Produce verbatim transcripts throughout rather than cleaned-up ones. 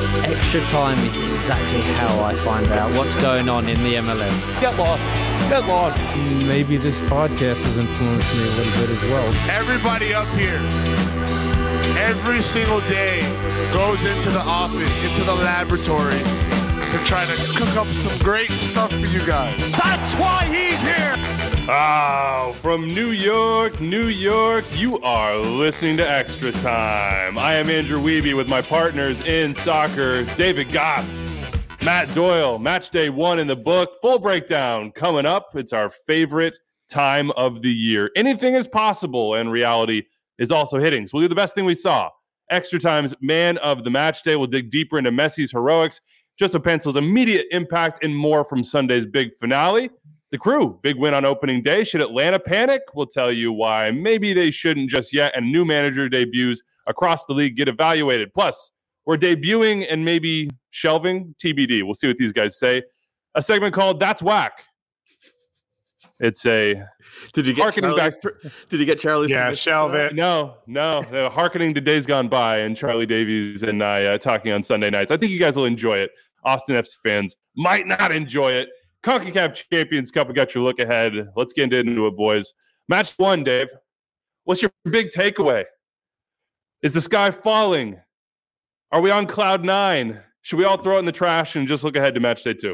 Extra time is exactly how I find out what's going on in the M L S. Get lost. Get lost. Maybe this podcast has influenced me a little bit as well. Everybody up here, every single day, goes into the office, into the laboratory, to try to cook up some great stuff for you guys. That's why he's here. Oh, from New York, New York, you are listening to Extra Time. I am Andrew Wiebe with my partners in soccer, David Goss, Matt Doyle. Match day one in the book. Full breakdown coming up. It's our favorite time of the year. Anything is possible, and reality is also hitting. So we'll do the best thing we saw. Extra Time's man of the match day. We'll dig deeper into Messi's heroics, Joseph Pencil's immediate impact, and more from Sunday's big finale. The Crew, big win on opening day. Should Atlanta panic? We'll tell you why maybe they shouldn't just yet. And new manager debuts across the league get evaluated. Plus, we're debuting and maybe shelving T B D. We'll see what these guys say. A segment called That's Whack. It's a did you get harkening back? Did you get Charlie's? Yeah, shelve it. No, no, no. Harkening to days gone by, and Charlie Davies and I uh, talking on Sunday nights. I think you guys will enjoy it. Austin F C fans might not enjoy it. CONCACAF Champions Cup, we got your look ahead. Let's get into it, boys. Match one, Dave. What's your big takeaway? Is the sky falling? Are we on cloud nine? Should we all throw it in the trash and just look ahead to match day two?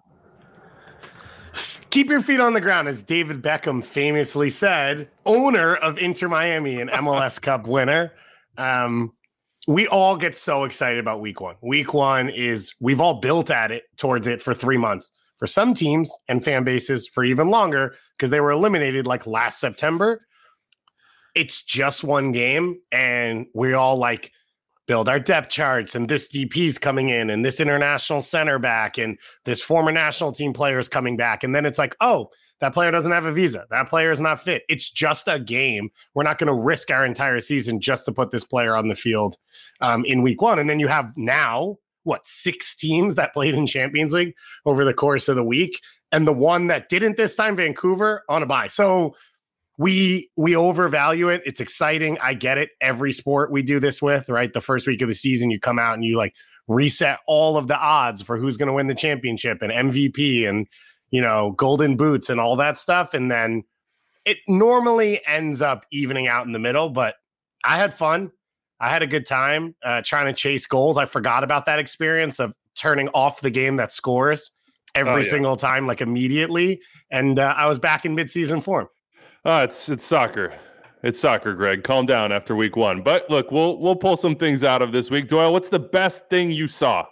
Keep your feet on the ground, as David Beckham famously said, owner of Inter Miami and M L S Cup winner. Um, we all get so excited about week one. Week one is, we've all built at it, towards it for three months. For some teams and fan bases for even longer, because they were eliminated like last September. It's just one game, and we all like build our depth charts, and this D P's coming in, and this international center back, and this former national team player is coming back. And then it's like, oh, that player doesn't have a visa. That player is not fit. It's just a game. We're not going to risk our entire season just to put this player on the field um, in week one. And then you have now, what, six teams that played in Champions League over the course of the week. And the one that didn't this time, Vancouver, on a bye. So we we overvalue it. It's exciting. I get it. Every sport we do this with, right? The first week of the season, you come out and you like reset all of the odds for who's going to win the championship and M V P and, you know, golden boots and all that stuff. And then it normally ends up evening out in the middle, but I had fun. I had a good time uh, trying to chase goals. I forgot about that experience of turning off the game that scores every oh, yeah. single time, like immediately. And uh, I was back in midseason form. Oh, it's it's soccer. It's soccer, Greg. Calm down after week one. But look, we'll we'll pull some things out of this week. Doyle, what's the best thing you saw?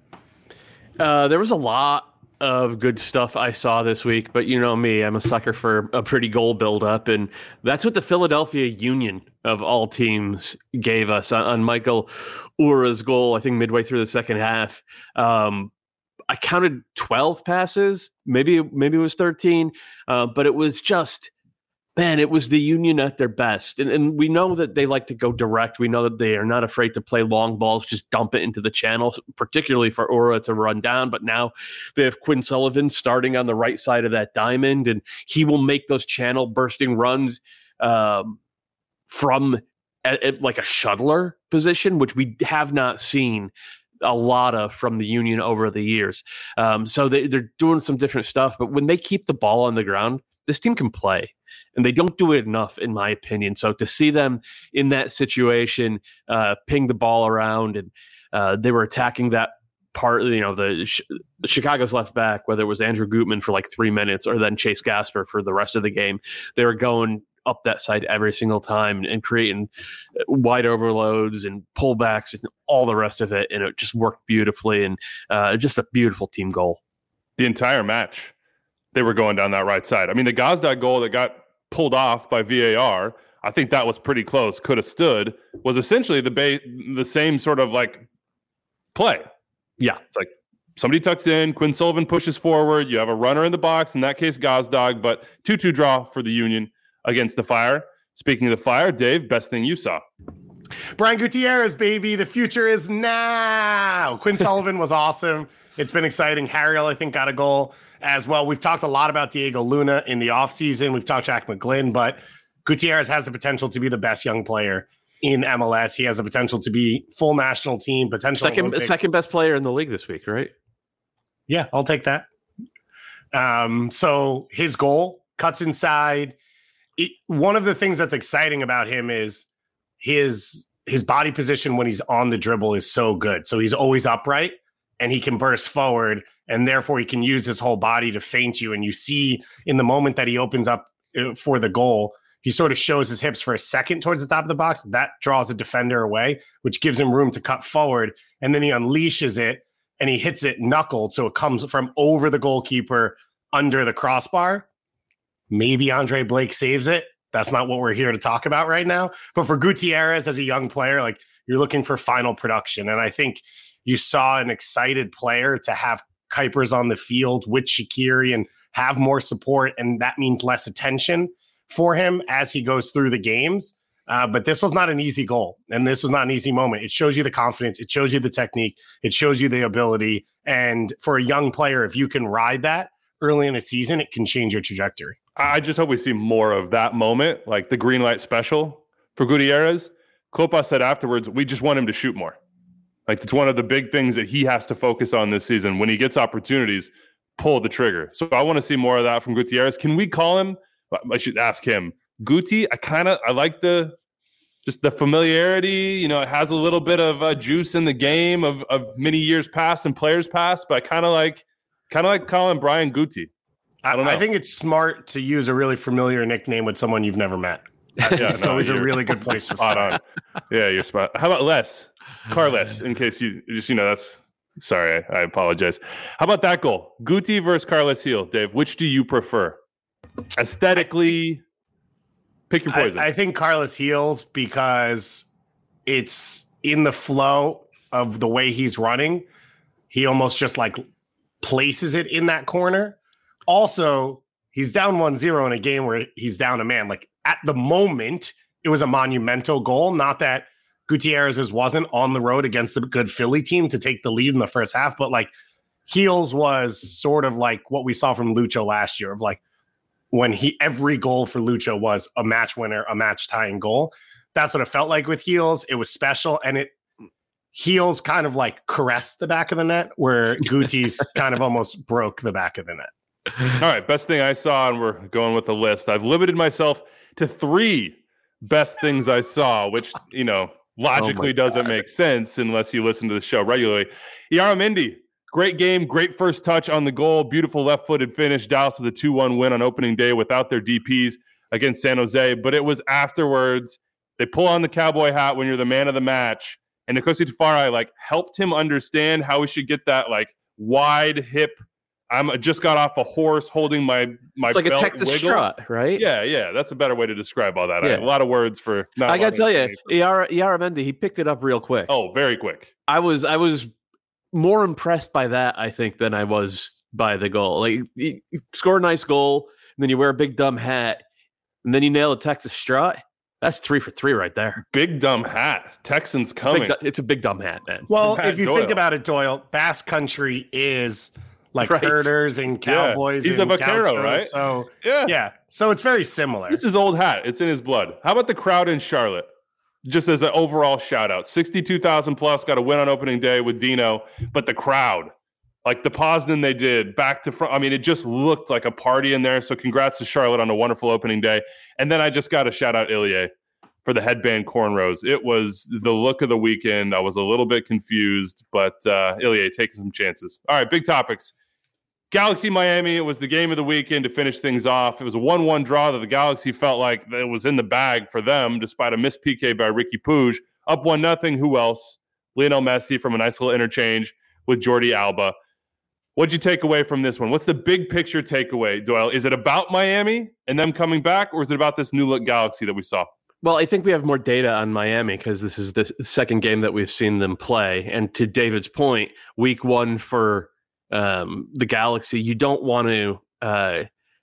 Uh, there was a lot of good stuff I saw this week, but you know me, I'm a sucker for a pretty goal buildup, and that's what the Philadelphia Union of all teams gave us on, on Michael Uhre's goal, I think midway through the second half. Um, I counted twelve passes, maybe maybe it was thirteen, uh, but it was just, man, it was the Union at their best. And, and we know that they like to go direct. We know that they are not afraid to play long balls, just dump it into the channel, particularly for Uhre to run down. But now they have Quinn Sullivan starting on the right side of that diamond, and he will make those channel bursting runs um, from a, a, like a shuttler position, which we have not seen a lot of from the Union over the years. Um, so they, they're doing some different stuff. But when they keep the ball on the ground, this team can play. And they don't do it enough, in my opinion. So to see them in that situation, uh, ping the ball around, and uh, they were attacking that part, you know, the, the Chicago's left back, whether it was Andrew Gutman for like three minutes or then Chase Gasper for the rest of the game, they were going up that side every single time and creating wide overloads and pullbacks and all the rest of it. And it just worked beautifully, and uh, just a beautiful team goal. The entire match, they were going down that right side. I mean, the Gazdag goal that got pulled off by V A R, I think that was pretty close, could have stood, was essentially the ba- the same sort of like play. Yeah. It's like somebody tucks in, Quinn Sullivan pushes forward, you have a runner in the box, in that case Gazdag, but two two draw for the Union against the Fire. Speaking of the Fire, Dave, best thing you saw? Brian Gutierrez, baby. The future is now. Quinn Sullivan was awesome. It's been exciting. Harriel, I think, got a goal as well. We've talked a lot about Diego Luna in the offseason. We've talked Jack McGlynn, but Gutierrez has the potential to be the best young player in M L S. He has the potential to be full national team, potential second Olympics. second best player in the league this week, right? Yeah, I'll take that. Um, so his goal cuts inside. It, one of the things that's exciting about him is his his body position when he's on the dribble is so good. So he's always upright and he can burst forward, and therefore he can use his whole body to feint you. And you see in the moment that he opens up for the goal, he sort of shows his hips for a second towards the top of the box. That draws a defender away, which gives him room to cut forward. And then he unleashes it and he hits it knuckled. So it comes from over the goalkeeper under the crossbar. Maybe Andre Blake saves it. That's not what we're here to talk about right now. But for Gutierrez as a young player, like, you're looking for final production. And I think you saw an excited player to have Kuipers on the field with Shaqiri and have more support. And that means less attention for him as he goes through the games. Uh, but this was not an easy goal. And this was not an easy moment. It shows you the confidence. It shows you the technique. It shows you the ability. And for a young player, if you can ride that early in a season, it can change your trajectory. I just hope we see more of that moment, like the green light special for Gutierrez. Klopas said afterwards, we just want him to shoot more. Like, it's one of the big things that he has to focus on this season. When he gets opportunities, pull the trigger. So I want to see more of that from Gutierrez. Can we call him? I should ask him. Guti, I kind of, I like the, just the familiarity. You know, it has a little bit of uh, juice in the game of, of many years past and players past, but I kind of like, kind of like calling Brian Guti. I don't know. I think it's smart to use a really familiar nickname with someone you've never met. Yeah, it's no, always a really good place to spot start. on. Yeah, you're spot. How about Les? Carles, in case you just, you know, that's, sorry, I, I apologize. How about that goal? Guti versus Carles Heel. Dave, which do you prefer? Aesthetically, pick your poison. I, I think Carles Heels, because it's in the flow of the way he's running. He almost just like places it in that corner. Also, he's down one zero in a game where he's down a man. Like, at the moment, it was a monumental goal. Not that Gutierrez's wasn't on the road against a good Philly team to take the lead in the first half, but like, Heels was sort of like what we saw from Lucho last year, of like, when he every goal for Lucho was a match winner, a match tying goal. That's what it felt like with Heels. It was special, and it Heels kind of like caressed the back of the net, where Guti's kind of almost broke the back of the net. All right, best thing I saw, and we're going with the list. I've limited myself to three best things I saw, which, you know, logically oh doesn't God. make sense unless you listen to the show regularly. Yaramendi, great game, great first touch on the goal, beautiful left-footed finish. Dallas with a two one win on opening day without their D Ps against San Jose, but it was afterwards. They pull on the cowboy hat when you're the man of the match, and Nkosi Tafari like helped him understand how he should get that like wide hip. I'm just got off a horse holding my my it's like belt a Texas wiggle. strut, right? Yeah, yeah, that's a better way to describe all that. Yeah. I have a lot of words for. Not I gotta tell you, Yaramendi, he picked it up real quick. Oh, very quick. I was I was more impressed by that, I think, than I was by the goal. Like, you score a nice goal, and then you wear a big dumb hat, and then you nail a Texas strut. That's three for three right there. Big dumb hat. Texans coming. Big, it's a big dumb hat, man. Well, Matt if you Doyle. think about it, Doyle, Basque Country is like Right. herders and cowboys. Yeah. He's and a vaquero, gauchos, right? So Yeah. yeah, so it's very similar. This is old hat. It's in his blood. How about the crowd in Charlotte? Just as an overall shout out, sixty-two thousand plus, got a win on opening day with Dino, but the crowd, like the Poznan they did back to front. I mean, it just looked like a party in there. So congrats to Charlotte on a wonderful opening day. And then I just got to shout out Ilya for the headband cornrows. It was the look of the weekend. I was a little bit confused, but uh, Ilya taking some chances. All right, big topics. Galaxy Miami, it was the game of the weekend to finish things off. It was a one one draw that the Galaxy felt like it was in the bag for them, despite a missed P K by Ricky Puig. Up one nothing. Who else? Lionel Messi from a nice little interchange with Jordi Alba. What'd you take away from this one? What's the big picture takeaway, Doyle? Is it about Miami and them coming back, or is it about this new look Galaxy that we saw? Well, I think we have more data on Miami because this is the second game that we've seen them play. And to David's point, week one for um, the Galaxy, you don't want to uh,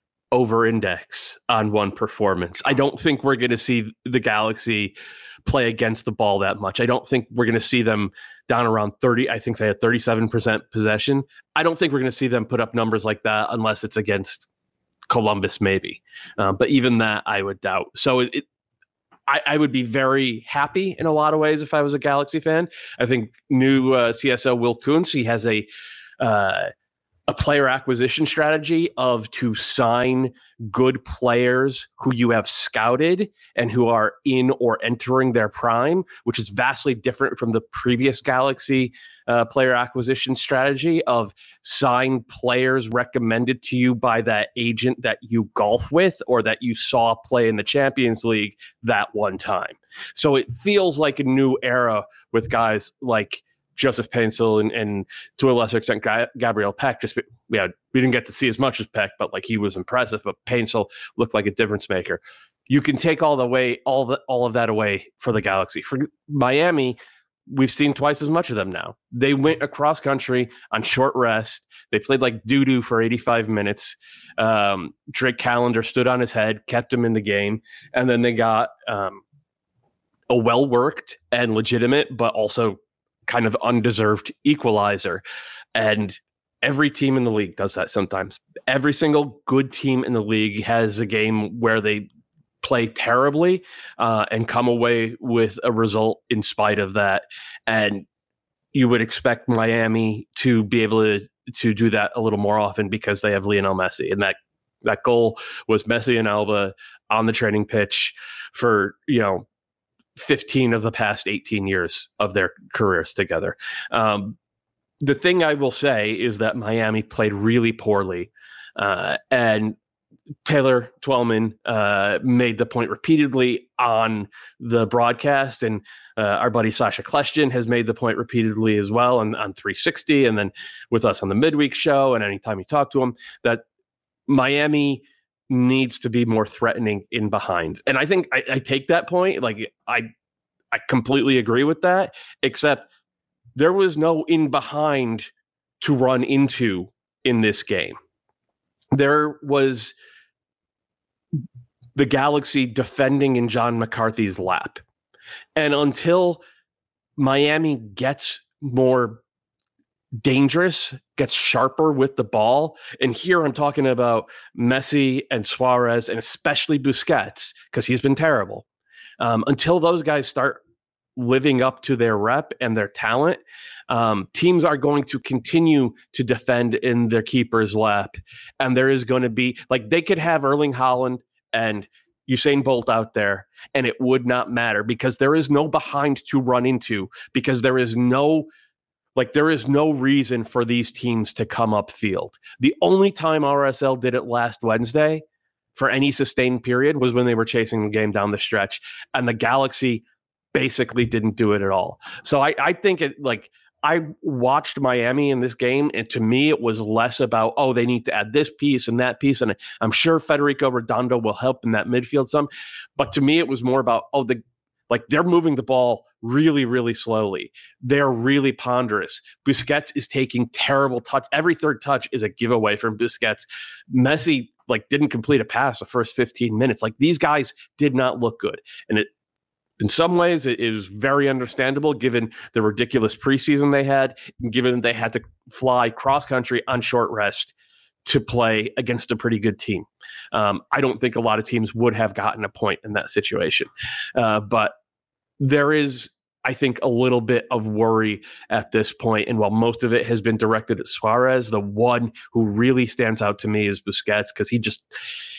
over-index on one performance. I don't think we're going to see the Galaxy play against the ball that much. I don't think we're going to see them down around thirty. I think they had thirty-seven percent possession. I don't think we're going to see them put up numbers like that unless it's against Columbus, maybe. Uh, but even that, I would doubt. So it, it I, I would be very happy in a lot of ways if I was a Galaxy fan. I think new uh, C S O Will Kuntz, he has a uh, a player acquisition strategy of to sign good players who you have scouted and who are in or entering their prime, which is vastly different from the previous Galaxy uh, player acquisition strategy of sign players recommended to you by that agent that you golf with or that you saw play in the Champions League that one time. So it feels like a new era with guys like Joseph Paintsil and, and to a lesser extent Gabriel Peck. Just yeah, we didn't get to see as much as Peck, but like he was impressive. But Paintsil looked like a difference maker. You can take all the way all the all of that away for the Galaxy. For Miami, we've seen twice as much of them now. They went across country on short rest. They played like doo-doo for eighty-five minutes. Um, Drake Callender stood on his head, kept him in the game, and then they got um, a well-worked and legitimate, but also kind of undeserved equalizer. And every team in the league does that sometimes. Every single good team in the league has a game where they play terribly uh, and come away with a result in spite of that. And you would expect Miami to be able to, to do that a little more often because they have Lionel Messi. And that, that goal was Messi and Alba on the training pitch for, you know, fifteen of the past eighteen years of their careers together. Um, the thing I will say is that Miami played really poorly. Uh, and Taylor Twellman uh, made the point repeatedly on the broadcast. And uh, our buddy Sasha Kleshtin has made the point repeatedly as well on, on three sixty. And then with us on the midweek show. And anytime you talk to him, that Miami needs to be more threatening in behind. And I think I, I take that point. Like I, I completely agree with that, except there was no in behind to run into in this game. There was the Galaxy defending in John McCarthy's lap. And until Miami gets more dangerous, gets sharper with the ball. And here I'm talking about Messi and Suarez and especially Busquets because he's been terrible. Um, until those guys start living up to their rep and their talent, um, teams are going to continue to defend in their keeper's lap. And there is going to be like they could have Erling Haaland and Usain Bolt out there and it would not matter because there is no behind to run into because there is no Like there is no reason for these teams to come upfield. The only time R S L did it last Wednesday for any sustained period was when they were chasing the game down the stretch, and the Galaxy basically didn't do it at all. So I, I think it like I watched Miami in this game, and to me it was less about, oh, they need to add this piece and that piece, and I'm sure Federico Redondo will help in that midfield some. But to me it was more about, oh, the Like they're moving the ball really, really slowly. They're really ponderous. Busquets is taking terrible touch. Every third touch is a giveaway from Busquets. Messi like didn't complete a pass the first fifteen minutes. Like these guys did not look good. And it, in some ways, it is very understandable given the ridiculous preseason they had, and given they had to fly cross country on short rest to play against a pretty good team. Um, I don't think a lot of teams would have gotten a point in that situation. Uh, but there is, I think, a little bit of worry at this point. And while most of it has been directed at Suarez, the one who really stands out to me is Busquets, because he just,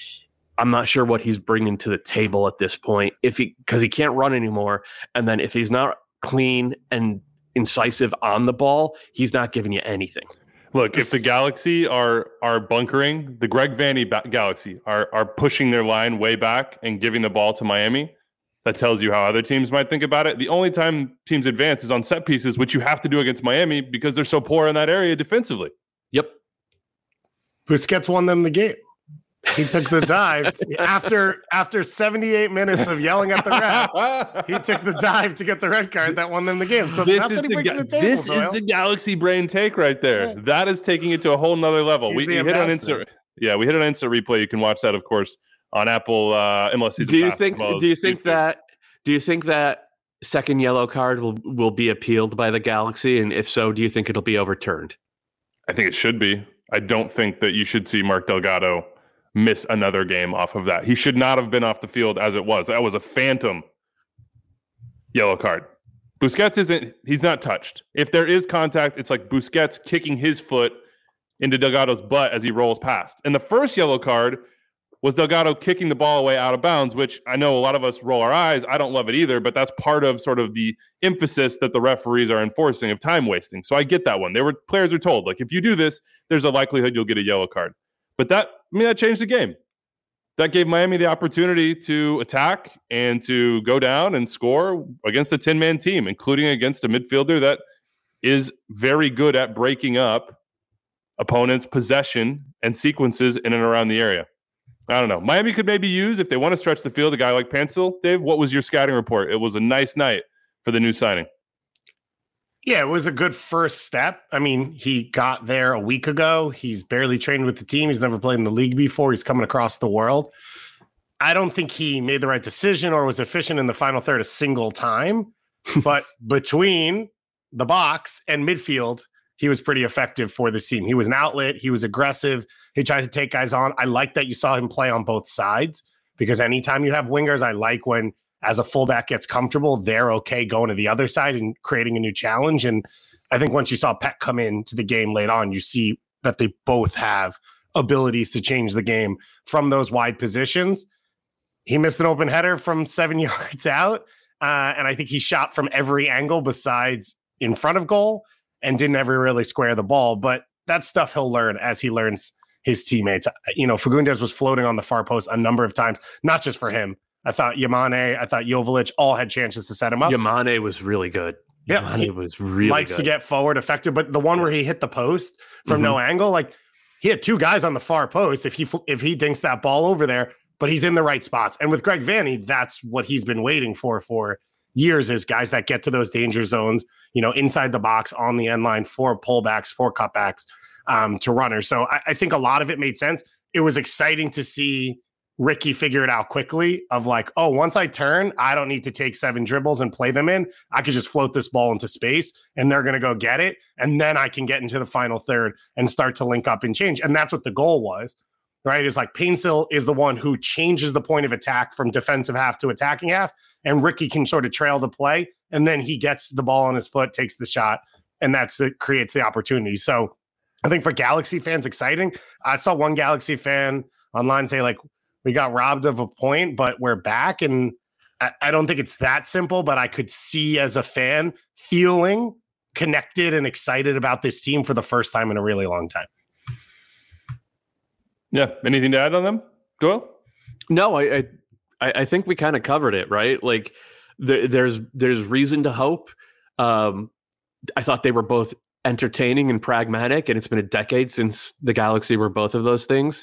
I'm not sure what he's bringing to the table at this point. If he, because he can't run anymore. And then if he's not clean and incisive on the ball, he's not giving you anything. Look, if the Galaxy are are bunkering, the Greg Vanney ba- Galaxy are are pushing their line way back and giving the ball to Miami, that tells you how other teams might think about it. The only time teams advance is on set pieces, which you have to do against Miami because they're so poor in that area defensively. Yep. Busquets won them the game. He took the dive after after seventy-eight minutes of yelling at the ref. He took the dive to get the red card that won them the game. So this that's is what he the, brings ga- to the table. this Doyle. is the Galaxy brain take right there. Yeah. That is taking it to a whole nother level. He's We, the we hit on ambassador. instant. Yeah, we hit on instant replay. You can watch that, of course, on Apple uh, M L S Season Do you Pass, think? as well as Do you think YouTube. that? Do you think that second yellow card will will be appealed by the Galaxy? And if so, do you think it'll be overturned? I think it should be. I don't think that you should see Mark Delgado miss another game off of that. He should not have been off the field as it was. That was a phantom yellow card. Busquets isn't, he's not touched. If there is contact, it's like Busquets kicking his foot into Delgado's butt as he rolls past. And the first yellow card was Delgado kicking the ball away out of bounds, which I know a lot of us roll our eyes. I don't love it either, but that's part of sort of the emphasis that the referees are enforcing of time wasting. So I get that one. They were players are told, like, if you do this, there's a likelihood you'll get a yellow card. But that, I mean, that changed the game. That gave Miami the opportunity to attack and to go down and score against a ten-man team, including against a midfielder that is very good at breaking up opponents' possession and sequences in and around the area. I don't know. Miami could maybe use, if they want to stretch the field, a guy like Pencil. Dave, what was your scouting report? It was a nice night for the new signing. Yeah, it was a good first step. I mean, he got there a week ago. He's barely trained with the team. He's never played in the league before. He's coming across the world. I don't think he made the right decision or was efficient in the final third a single time. But between the box and midfield, he was pretty effective for this team. He was an outlet. He was aggressive. He tried to take guys on. I like that you saw him play on both sides, because anytime you have wingers, I like when, as a fullback gets comfortable, they're okay going to the other side and creating a new challenge. And I think once you saw Peck come into the game late on, you see that they both have abilities to change the game from those wide positions. He missed an open header from seven yards out. Uh, and I think he shot from every angle besides in front of goal, and didn't ever really square the ball. But that's stuff he'll learn as he learns his teammates. You know, Fagundes was floating on the far post a number of times, not just for him. I thought Yamane, I thought Joveljic all had chances to set him up. Yamane was really good. Yeah, Yamane he was really likes good. to get forward, effective. But the one where he hit the post from Mm-hmm. no angle, like he had two guys on the far post. If he if he dinks that ball over there, but he's in the right spots. And with Greg Vanney, that's what he's been waiting for for years, is guys that get to those danger zones, you know, inside the box, on the end line, for pullbacks, for cutbacks, um, to runners. So I, I think a lot of it made sense. It was exciting to see Ricky figure it out quickly, of like, oh, once I turn, I don't need to take seven dribbles and play them in. I could just float this ball into space and they're going to go get it. And then I can get into the final third and start to link up and change. And that's what the goal was, right? It's like Painsil is the one who changes the point of attack from defensive half to attacking half. And Ricky can sort of trail the play. And then he gets the ball on his foot, takes the shot, and that's it, creates the opportunity. So I think for Galaxy fans, exciting. I saw one Galaxy fan online say, like, we got robbed of a point, but we're back. And I, I don't think it's that simple, but I could see as a fan feeling connected and excited about this team for the first time in a really long time. Yeah. Anything to add on them, Doyle? No, I I, I think we kind of covered it, right? Like there, there's there's reason to hope. Um, I thought they were both entertaining and pragmatic, and it's been a decade since the Galaxy were both of those things.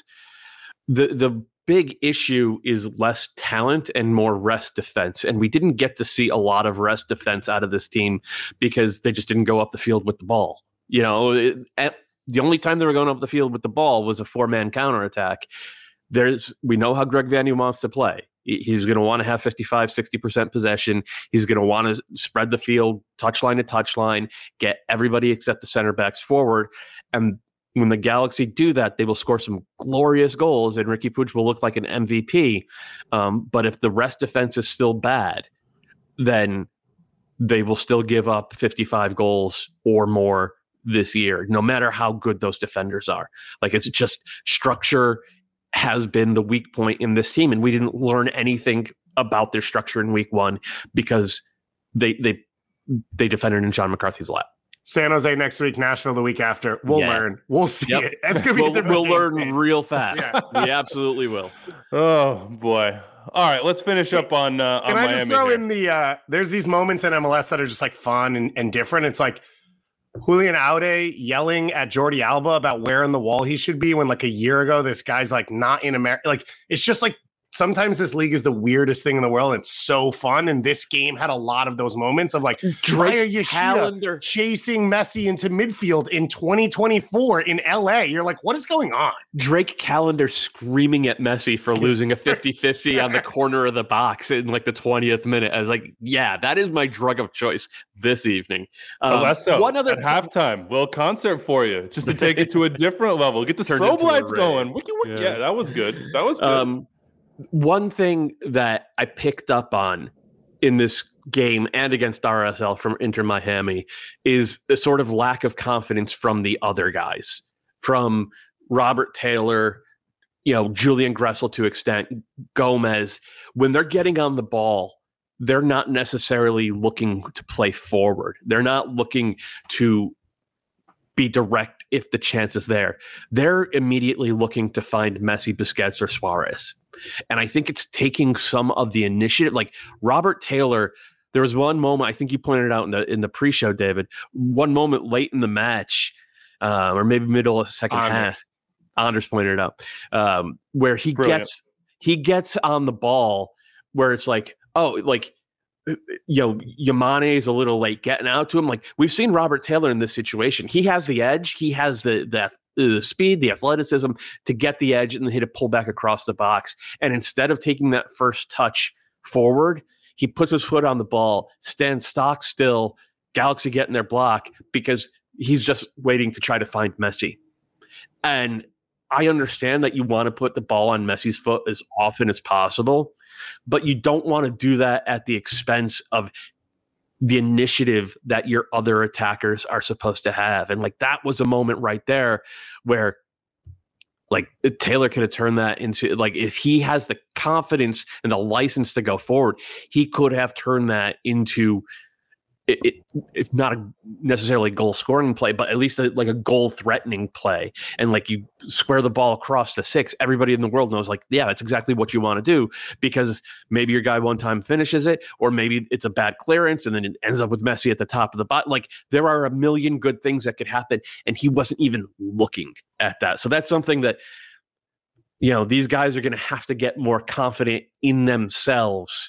The the big issue is less talent and more rest defense. And we didn't get to see a lot of rest defense out of this team because they just didn't go up the field with the ball. You know, it, at, the only time they were going up the field with the ball was a four-man counterattack. There's, we know how Greg Vanney wants to play. He, he's going to want to have fifty-five, sixty percent possession. He's going to want to spread the field, touchline to touchline, get everybody except the center backs forward. And when the Galaxy do that, they will score some glorious goals, and Ricky Puig will look like an M V P. Um, but if the rest defense is still bad, then they will still give up fifty-five goals or more this year, no matter how good those defenders are. Like, it's just structure has been the weak point in this team, and we didn't learn anything about their structure in week one because they they they defended in John McCarthy's lap. San Jose next week, Nashville the week after. We'll Yeah. learn. We'll see Yep. it. That's going to be We'll, the we'll game learn states. real fast. Yeah. We absolutely will. Oh, boy. All right, let's finish up on, uh, on Can I Miami just throw here. in the, uh, there's these moments in M L S that are just like fun and, and different. It's like Julian Aude yelling at Jordi Alba about where in the wall he should be when like a year ago, this guy's like not in America. Like, it's just like, sometimes this league is the weirdest thing in the world. It's so fun. And this game had a lot of those moments of like, Raya Yoshida Calendar. chasing Messi into midfield in twenty twenty-four in L A. You're like, what is going on? Drake Callender screaming at Messi for losing a fifty-fifty on the corner of the box in like the twentieth minute. I was like, yeah, that is my drug of choice this evening. Um, Alesso, one other at halftime, little concert for you, just to take it to a different level. Get the Turned strobe into a lights rave. going. Wiki, wiki. Yeah. Yeah, that was good. That was good. Um, one thing that I picked up on in this game and against R S L from Inter Miami is a sort of lack of confidence from the other guys, from Robert Taylor, you know, Julian Gressel to extent, Gomez. When they're getting on the ball, they're not necessarily looking to play forward. They're not looking to be direct if the chance is there. They're immediately looking to find Messi, Busquets, or Suarez. And I think it's taking some of the initiative. Like Robert Taylor, there was one moment, I think you pointed it out in the in the pre-show, David, one moment late in the match, uh, or maybe middle of the second Anders. half, Anders pointed it out, um, where he Brilliant. gets he gets on the ball where it's like, oh, like, you know, Yamane is a little late getting out to him. Like, we've seen Robert Taylor in this situation. He has the edge. He has the the, the speed, the athleticism to get the edge and hit a pull back across the box. And instead of taking that first touch forward, he puts his foot on the ball, stands stock still, Galaxy getting their block because he's just waiting to try to find Messi. And I understand that you want to put the ball on Messi's foot as often as possible, but you don't want to do that at the expense of the initiative that your other attackers are supposed to have. And like, that was a moment right there where like Taylor could have turned that into, like, if he has the confidence and the license to go forward, he could have turned that into It, it, it's not a necessarily goal scoring play, but at least a, like a goal threatening play. And like, you square the ball across the six, everybody in the world knows, like, yeah, that's exactly what you want to do, because maybe your guy one time finishes it, or maybe it's a bad clearance and then it ends up with Messi at the top of the bot. Like, there are a million good things that could happen, and he wasn't even looking at that. So that's something that, you know, these guys are going to have to get more confident in themselves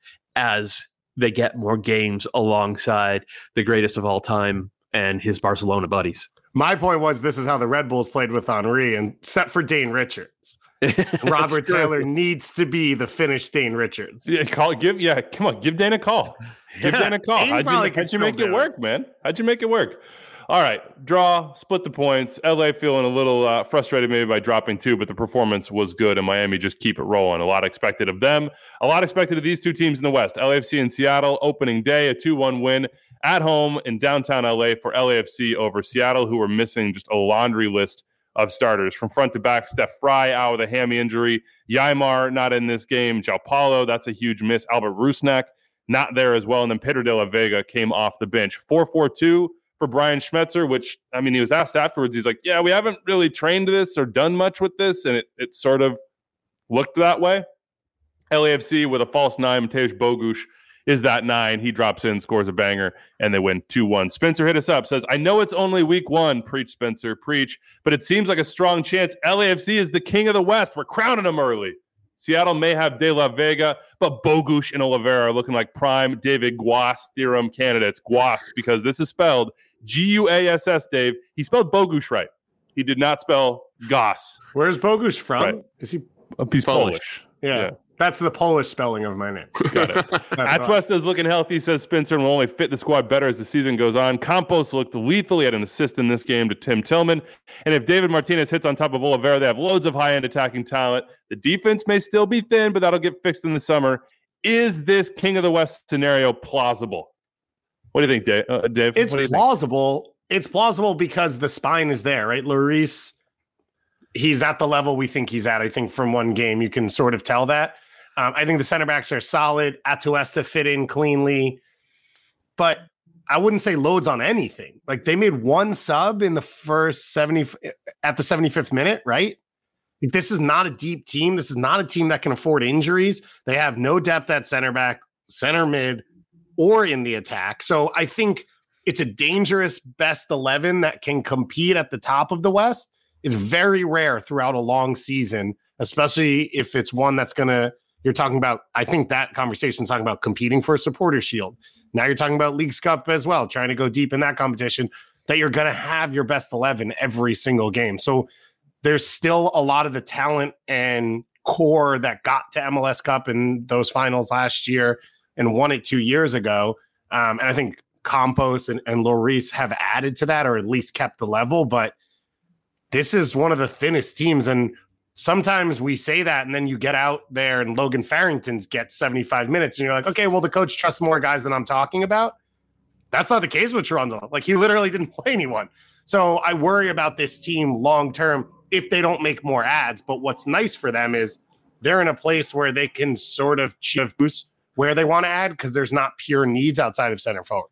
as they get more games alongside the greatest of all time and his Barcelona buddies. My point was, this is how the Red Bulls played with Henry, and set for Dane Richards. Robert Taylor needs to be the Finnish Dane Richards. Yeah, call give yeah, come on, give Dane a call. Give yeah, Dane a call. How'd you, how'd you make it work, it. man? How'd you make it work? All right, draw, split the points. L A feeling a little uh, frustrated maybe by dropping two, but the performance was good, and Miami just keep it rolling. A lot expected of them. A lot expected of these two teams in the West. L A F C and Seattle, opening day, a two one win at home in downtown L A for L A F C over Seattle, who were missing just a laundry list of starters. From front to back, Steph Fry out with a hammy injury. Yaimar not in this game. João Paulo, that's a huge miss. Albert Rusnak not there as well. And then Pedro de la Vega came off the bench. four four two for Brian Schmetzer, which, I mean, he was asked afterwards. He's like, yeah, we haven't really trained this or done much with this. And it, it sort of looked that way. L A F C with a false nine. Mateusz Bogusz is that nine. He drops in, scores a banger, and they win two one. Spencer hit us up, says, I know it's only week one. Preach, Spencer, preach. But it seems like a strong chance L A F C is the king of the West. We're crowning them early. Seattle may have De La Vega, but Bogusz and Oliveira are looking like prime David Guas theorem candidates. Guas, because this is spelled G U A S S, Dave. He spelled Bogusz right. He did not spell Goss. Where's Bogusz from? Right. Is he He's Polish? Polish. Yeah. yeah. That's the Polish spelling of my name. Got it. Atuesta is looking healthy, says Spencer, and will only fit the squad better as the season goes on. Campos looked lethal. He had an assist in this game to Tim Tillman. And if David Martinez hits on top of Oliveira, they have loads of high-end attacking talent. The defense may still be thin, but that'll get fixed in the summer. Is this King of the West scenario plausible? What do you think, Dave? Uh, Dave? It's what do you plausible. Think? It's plausible because the spine is there, right? Lloris, he's at the level we think he's at. I think from one game, you can sort of tell that. Um, I think the center backs are solid. Atuesta fit in cleanly, but I wouldn't say loads on anything. Like, they made one sub in the first seventy at the seventy-fifth minute, right? Like, this is not a deep team. This is not a team that can afford injuries. They have no depth at center back, center mid, or in the attack. So I think it's a dangerous best eleven that can compete at the top of the West. It's very rare throughout a long season, especially if it's one that's going to, you're talking about, I think that conversation is talking about competing for a supporter shield. Now you're talking about Leagues Cup as well, trying to go deep in that competition, that you're going to have your best eleven every single game. So there's still a lot of the talent and core that got to M L S Cup in those finals last year and won it two years ago. Um, and I think Campos and, and Lloris have added to that, or at least kept the level. But this is one of the thinnest teams. And sometimes we say that and then you get out there and Logan Farrington's get seventy-five minutes and you're like, okay, well, the coach trusts more guys than I'm talking about. That's not the case with Cherundolo. Like, he literally didn't play anyone. So I worry about this team long term if they don't make more ads. But what's nice for them is they're in a place where they can sort of choose where they want to add because there's not pure needs outside of center forward.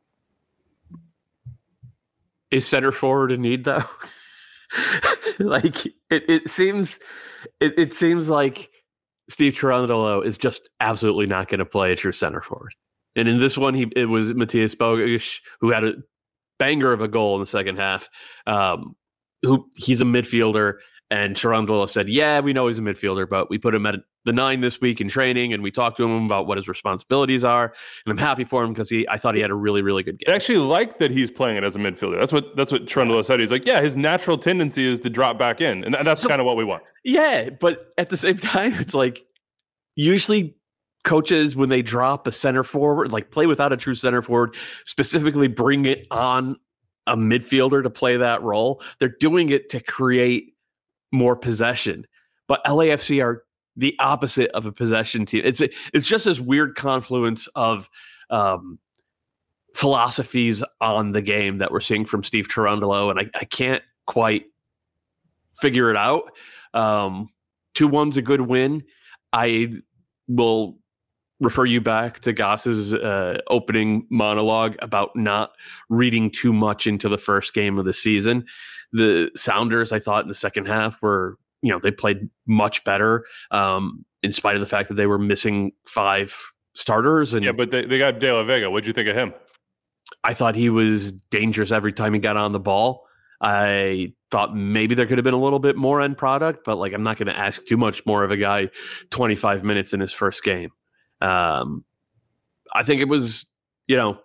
Is center forward a need, though? Like, it, it seems it, it seems like Steve Cherundolo is just absolutely not going to play a true center forward. And in this one, he it was Matthias Bogic, who had a banger of a goal in the second half. Um, who he's a midfielder, and Cherundolo said, yeah, we know he's a midfielder, but we put him at the nine this week in training, and we talked to him about what his responsibilities are. And I'm happy for him because he I thought he had a really, really good game. I actually like that he's playing it as a midfielder. That's what that's what Cherundolo said. He's like, yeah, his natural tendency is to drop back in, and that's so, kind of what we want. Yeah, but at the same time, it's like usually coaches, when they drop a center forward, like play without a true center forward, specifically bring it on a midfielder to play that role. They're doing it to create more possession. But L A F C are the opposite of a possession team. It's it's just this weird confluence of um, philosophies on the game that we're seeing from Steve Cherundolo, and I, I can't quite figure it out. Um, two one's a good win. I will refer you back to Goss's uh, opening monologue about not reading too much into the first game of the season. The Sounders, I thought in the second half were, you know, they played much better um, in spite of the fact that they were missing five starters. And yeah, but they, they got De La Vega. What'd you think of him? I thought he was dangerous every time he got on the ball. I thought maybe there could have been a little bit more end product, but like, I'm not going to ask too much more of a guy twenty-five minutes in his first game. Um, I think it was, you know,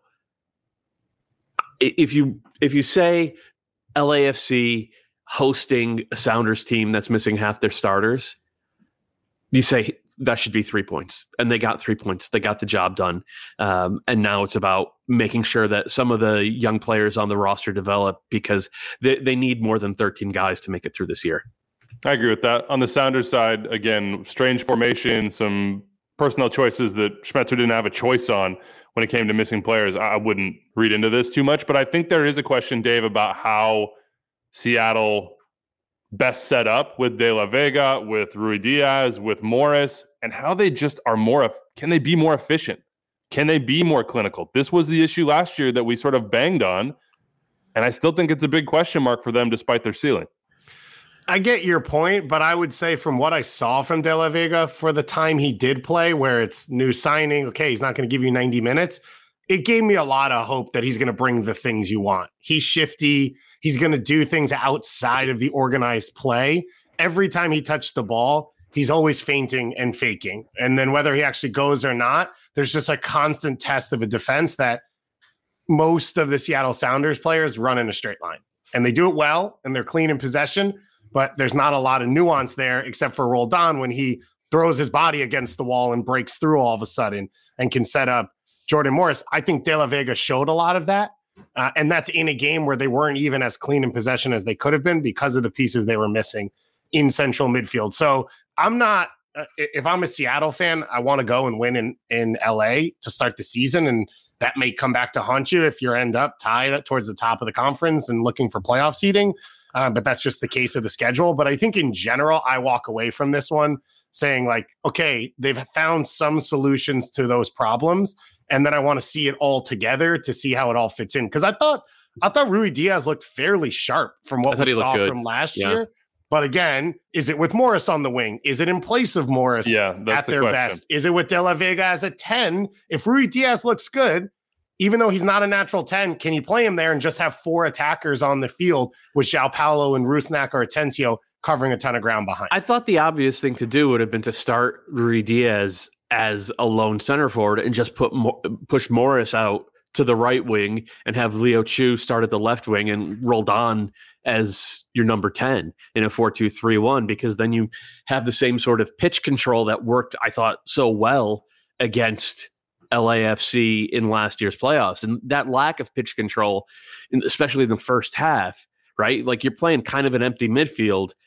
if you if you say L A F C hosting a Sounders team that's missing half their starters, you say that should be three points. And they got three points. They got the job done. Um, and now it's about making sure that some of the young players on the roster develop, because they, they need more than thirteen guys to make it through this year. I agree with that. On the Sounders side, again, strange formation, some personnel choices that Schmetzer didn't have a choice on when it came to missing players. I wouldn't read into this too much, but I think there is a question, Dave, about how Seattle best set up with De La Vega, with Rui Diaz, with Morris, and how they just are more, can they be more efficient? Can they be more clinical? This was the issue last year that we sort of banged on, and I still think it's a big question mark for them despite their ceiling. I get your point, but I would say from what I saw from De La Vega for the time he did play, where it's new signing, okay, he's not going to give you ninety minutes. It gave me a lot of hope that he's going to bring the things you want. He's shifty. He's going to do things outside of the organized play. Every time he touched the ball, he's always feinting and faking. And then whether he actually goes or not, there's just a constant test of a defense that most of the Seattle Sounders players run in a straight line. And they do it well, and they're clean in possession. But there's not a lot of nuance there, except for Roldan when he throws his body against the wall and breaks through all of a sudden and can set up Jordan Morris. I think De La Vega showed a lot of that. Uh, and that's in a game where they weren't even as clean in possession as they could have been because of the pieces they were missing in central midfield. So I'm not, uh, if I'm a Seattle fan, I want to go and win in, in L A to start the season. And that may come back to haunt you if you end up tied towards the top of the conference and looking for playoff seeding. Uh, but that's just the case of the schedule. But I think in general, I walk away from this one saying like, okay, they've found some solutions to those problems. And then I want to see it all together to see how it all fits in. Because I thought I thought Rui Diaz looked fairly sharp from what we saw from last yeah. year. But again, is it with Morris on the wing? Is it in place of Morris yeah, at the their question. best? Is it with De La Vega as a ten? If Rui Diaz looks good, even though he's not a natural ten, can you play him there and just have four attackers on the field with João Paulo and Rusnak or Atencio covering a ton of ground behind? I thought the obvious thing to do would have been to start Rui Diaz as a lone center forward and just put push Morris out to the right wing and have Leo Chu start at the left wing and Roldan as your number ten in a four two three one, because then you have the same sort of pitch control that worked, I thought, so well against L A F C in last year's playoffs. And that lack of pitch control, especially in the first half, right? Like you're playing kind of an empty midfield.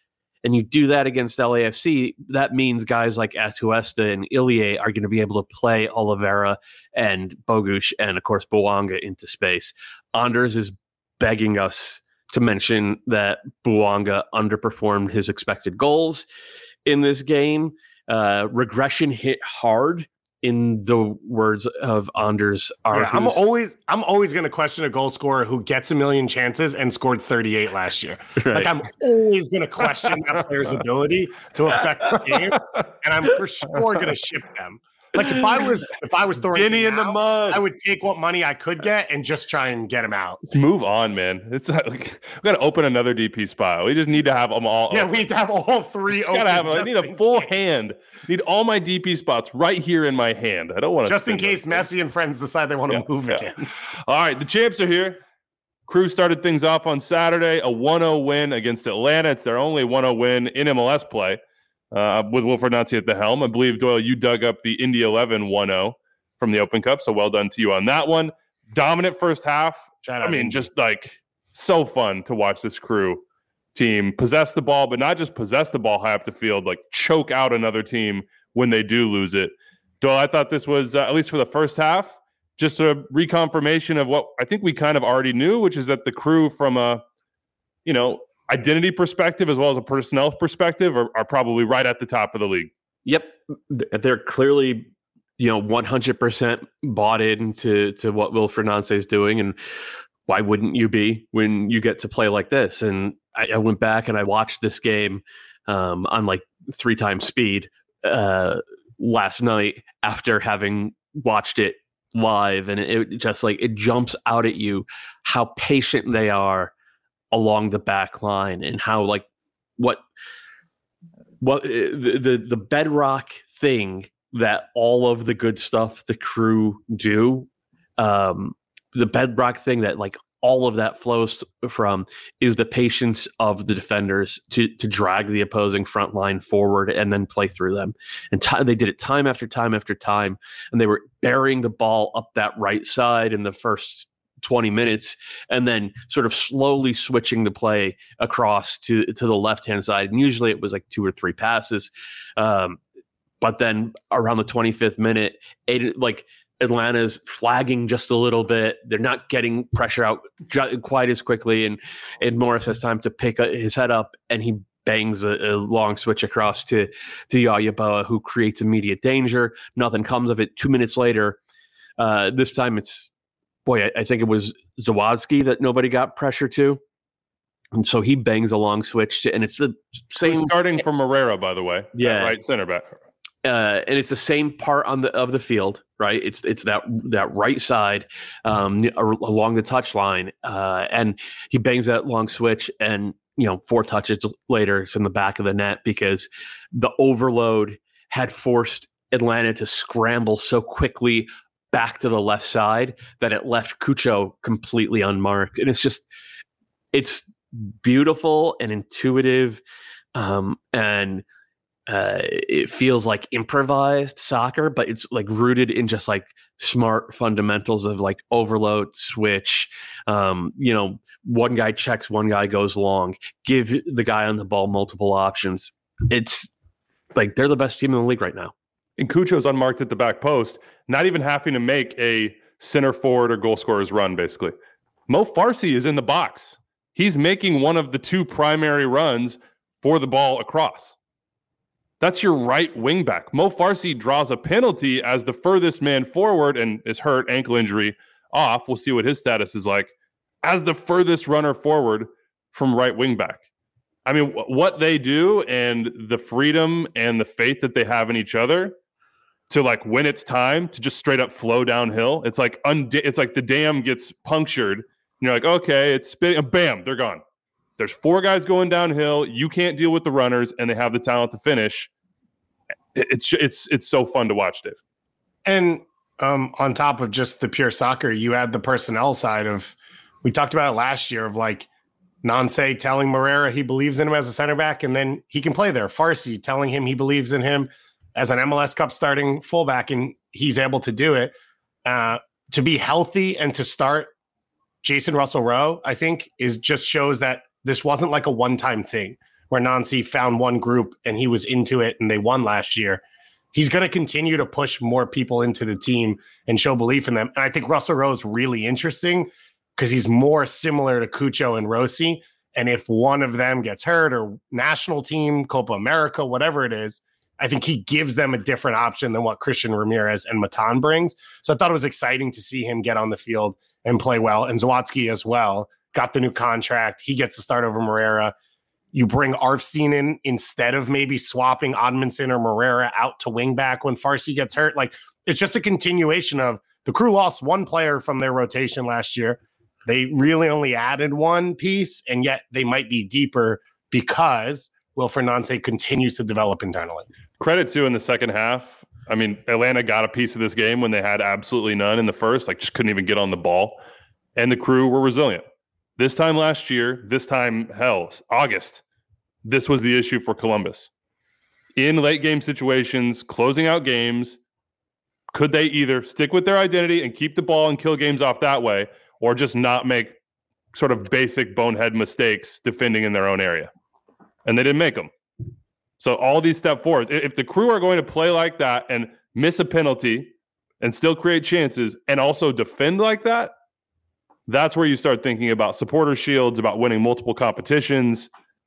and you do that against L A F C, that means guys like Atuesta and Ilie are going to be able to play Oliveira and Bogusz and, of course, Bouanga into space. Anders is begging us to mention that Bouanga underperformed his expected goals in this game. Uh, regression hit hard, in the words of Anders. Yeah, I'm always I'm always going to question a goal scorer who gets a million chances and scored thirty-eight last year. Right. Like I'm always going to question that player's ability to affect the game, and I'm for sure going to ship them. Like if I was if I was throwing Guinea in out, the mud, I would take what money I could get and just try and get him out. Let's move on, man. It's like we got to open another D P spot. We just need to have them all. Yeah, open. we need to have all three. Gotta have. I need a full case. hand. Need all my D P spots right here in my hand. I don't want to just in case Messi and friends decide they want to yeah, move yeah. again. All right, the champs are here. Crew started things off on Saturday, a one oh win against Atlanta. It's their only one oh win in M L S play. Uh, with Wilfred Nancy at the helm. I believe, Doyle, you dug up the Indy eleven one oh from the Open Cup, so well done to you on that one. Dominant first half. I mean, just like so fun to watch this Crew team possess the ball, but not just possess the ball high up the field, like choke out another team when they do lose it. Doyle, I thought this was, uh, at least for the first half, just a reconfirmation of what I think we kind of already knew, which is that the Crew from a, you know, identity perspective as well as a personnel perspective are, are probably right at the top of the league. Yep. They're clearly, you know, one hundred percent bought into to what Wilfred Nancy is doing. And why wouldn't you be when you get to play like this? And I, I went back and I watched this game um, on like three times speed uh, last night after having watched it live. And it, it just like, it jumps out at you how patient they are along the back line and how like what what the, the the bedrock thing that all of the good stuff the Crew do, um the bedrock thing that like all of that flows from is the patience of the defenders to to drag the opposing front line forward and then play through them. And t- they did it time after time after time, and they were burying the ball up that right side in the first twenty minutes and then sort of slowly switching the play across to to the left-hand side. And usually it was like two or three passes. Um, but then around the twenty-fifth minute, it, like Atlanta's flagging just a little bit. They're not getting pressure out ju- quite as quickly. And, and Morris has time to pick a, his head up, and he bangs a, a long switch across to, to Yayaboa, who creates immediate danger. Nothing comes of it. Two minutes later, uh, this time it's, boy, I, I think it was Zawadzki that nobody got pressure to. And so he bangs a long switch to, and it's the same. We're starting from Herrera, by the way. Yeah. Right center back. Uh, and it's the same part on the of the field, right? It's it's that that right side um, along the touchline, uh, and he bangs that long switch, and you know, four touches later, it's in the back of the net because the overload had forced Atlanta to scramble so quickly back to the left side that it left Cucho completely unmarked, and it's just it's beautiful and intuitive, um, and. Uh, it feels like improvised soccer, but it's like rooted in just like smart fundamentals of like overload, switch. Um, you know, one guy checks, one guy goes long. Give the guy on the ball multiple options. It's like they're the best team in the league right now. And Cucho's unmarked at the back post, not even having to make a center forward or goal scorer's run. Basically, Mo Farsi is in the box. He's making one of the two primary runs for the ball across. That's your right wing back. Mo Farsi draws a penalty as the furthest man forward and is hurt, ankle injury off. We'll see what his status is like as the furthest runner forward from right wing back. I mean, w- what they do and the freedom and the faith that they have in each other to like when it's time to just straight up flow downhill. It's like und- it's like the dam gets punctured. And you're like, okay, it's spitting. Bam, they're gone. There's four guys going downhill. You can't deal with the runners, and they have the talent to finish. It's it's it's so fun to watch, Dave. And um, on top of just the pure soccer, you add the personnel side of. We talked about it last year of like Nancy telling Morera he believes in him as a center back, and then he can play there. Farsi telling him he believes in him as an M L S Cup starting fullback, and he's able to do it. Uh, to be healthy and to start Jason Russell-Rowe, I think, is just shows that this wasn't like a one-time thing, where Nancy found one group and he was into it and they won last year. He's going to continue to push more people into the team and show belief in them. And I think Russell Rowe is really interesting because he's more similar to Cucho and Rossi. And if one of them gets hurt or national team, Copa America, whatever it is, I think he gives them a different option than what Christian Ramirez and Matan brings. So I thought it was exciting to see him get on the field and play well. And Zawadzki as well got the new contract. He gets to start over Moreira. You bring Arfstein in instead of maybe swapping Odmanson or Moreira out to wing back when Farsi gets hurt. Like, it's just a continuation of the Crew lost one player from their rotation last year. They really only added one piece, and yet they might be deeper because Wilfried Nancy continues to develop internally. Credit too in the second half. I mean, Atlanta got a piece of this game when they had absolutely none in the first, like just couldn't even get on the ball. And the Crew were resilient. This time last year, this time, hell, August, this was the issue for Columbus. In late game situations, closing out games, could they either stick with their identity and keep the ball and kill games off that way, or just not make sort of basic bonehead mistakes defending in their own area? And they didn't make them. So all these step forwards, if the Crew are going to play like that and miss a penalty and still create chances and also defend like that, that's where you start thinking about supporter shields, about winning multiple competitions.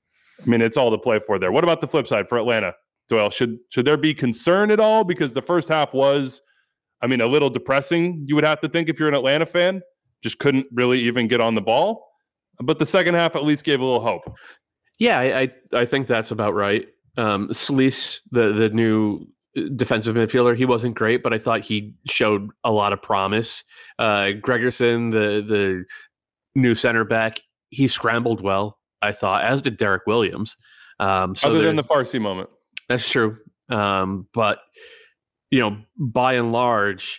I mean, it's all to play for there. What about the flip side for Atlanta, Doyle? Should should there be concern at all? Because the first half was, I mean, a little depressing, you would have to think if you're an Atlanta fan. Just couldn't really even get on the ball. But the second half at least gave a little hope. Yeah, I I, I think that's about right. Um, Sleece, the, the new defensive midfielder, he wasn't great, but I thought he showed a lot of promise. Uh, Gregerson, the the new center back, he scrambled well, I thought, as did Derek Williams. Um, so Other than the Farsi moment. That's true. Um, but, you know, by and large,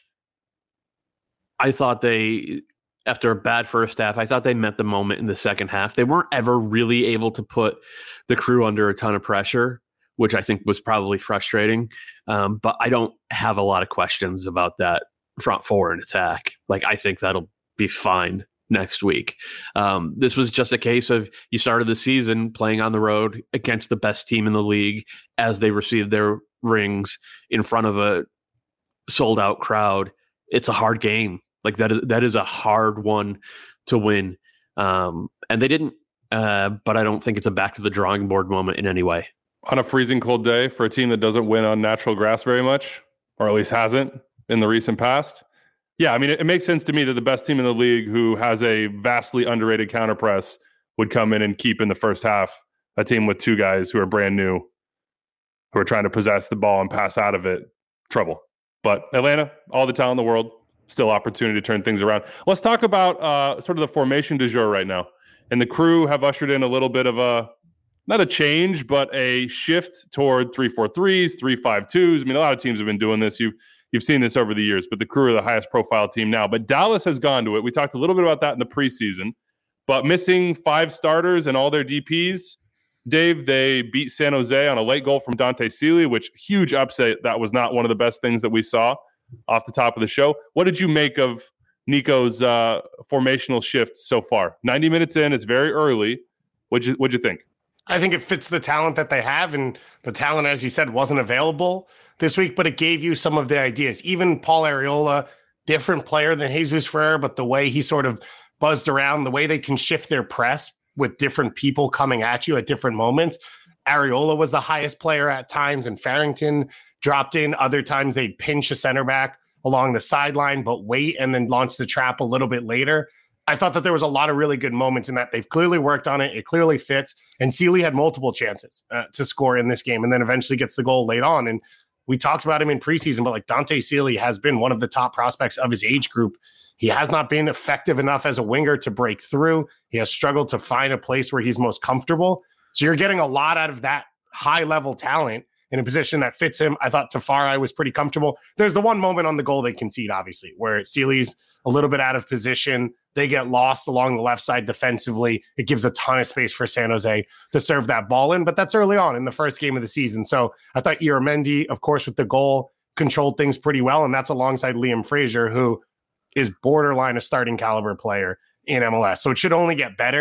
I thought they, after a bad first half, I thought they met the moment in the second half. They weren't ever really able to put the Crew under a ton of pressure, which I think was probably frustrating. Um, but I don't have a lot of questions about that front four and attack. Like, I think that'll be fine next week. Um, this was just a case of you started the season playing on the road against the best team in the league as they received their rings in front of a sold out crowd. It's a hard game. Like that is, that is a hard one to win. Um, and they didn't, uh, but I don't think it's a back to the drawing board moment in any way. On a freezing cold day for a team that doesn't win on natural grass very much, or at least hasn't in the recent past. Yeah, I mean, it, it makes sense to me that the best team in the league who has a vastly underrated counterpress would come in and keep in the first half a team with two guys who are brand new, who are trying to possess the ball and pass out of it. Trouble. But Atlanta, all the talent in the world, still opportunity to turn things around. Let's talk about uh, sort of the formation du jour right now. And the Crew have ushered in a little bit of a, not a change, but a shift toward three four threes, three five twos. I mean, a lot of teams have been doing this. You've, you've seen this over the years, but the Crew are the highest profile team now. But Dallas has gone to it. We talked a little bit about that in the preseason. But missing five starters and all their D Ps, Dave, they beat San Jose on a late goal from Dante Sealy, which huge upset. That was not one of the best things that we saw off the top of the show. What did you make of Nico's uh, formational shift so far? ninety minutes in, it's very early. What'd you, what'd you think? I think it fits the talent that they have, and the talent, as you said, wasn't available this week, but it gave you some of the ideas. Even Paul Arriola, different player than Jesus Ferrer, but the way he sort of buzzed around, the way they can shift their press with different people coming at you at different moments. Arriola was the highest player at times, and Farrington dropped in. Other times they'd pinch a center back along the sideline, but wait and then launch the trap a little bit later. I thought that there was a lot of really good moments in that. They've clearly worked on it. It clearly fits. And Sealy had multiple chances uh, to score in this game and then eventually gets the goal late on. And we talked about him in preseason, but like Dante Sealy has been one of the top prospects of his age group. He has not been effective enough as a winger to break through. He has struggled to find a place where he's most comfortable. So you're getting a lot out of that high level talent in a position that fits him. I thought Tafari was pretty comfortable. There's the one moment on the goal they concede, obviously, where Sealy's a little bit out of position. They get lost along the left side defensively. It gives a ton of space for San Jose to serve that ball in, but that's early on in the first game of the season. So I thought Iramendi, of course, with the goal, controlled things pretty well, and that's alongside Liam Frazier, who is borderline a starting caliber player in M L S. So it should only get better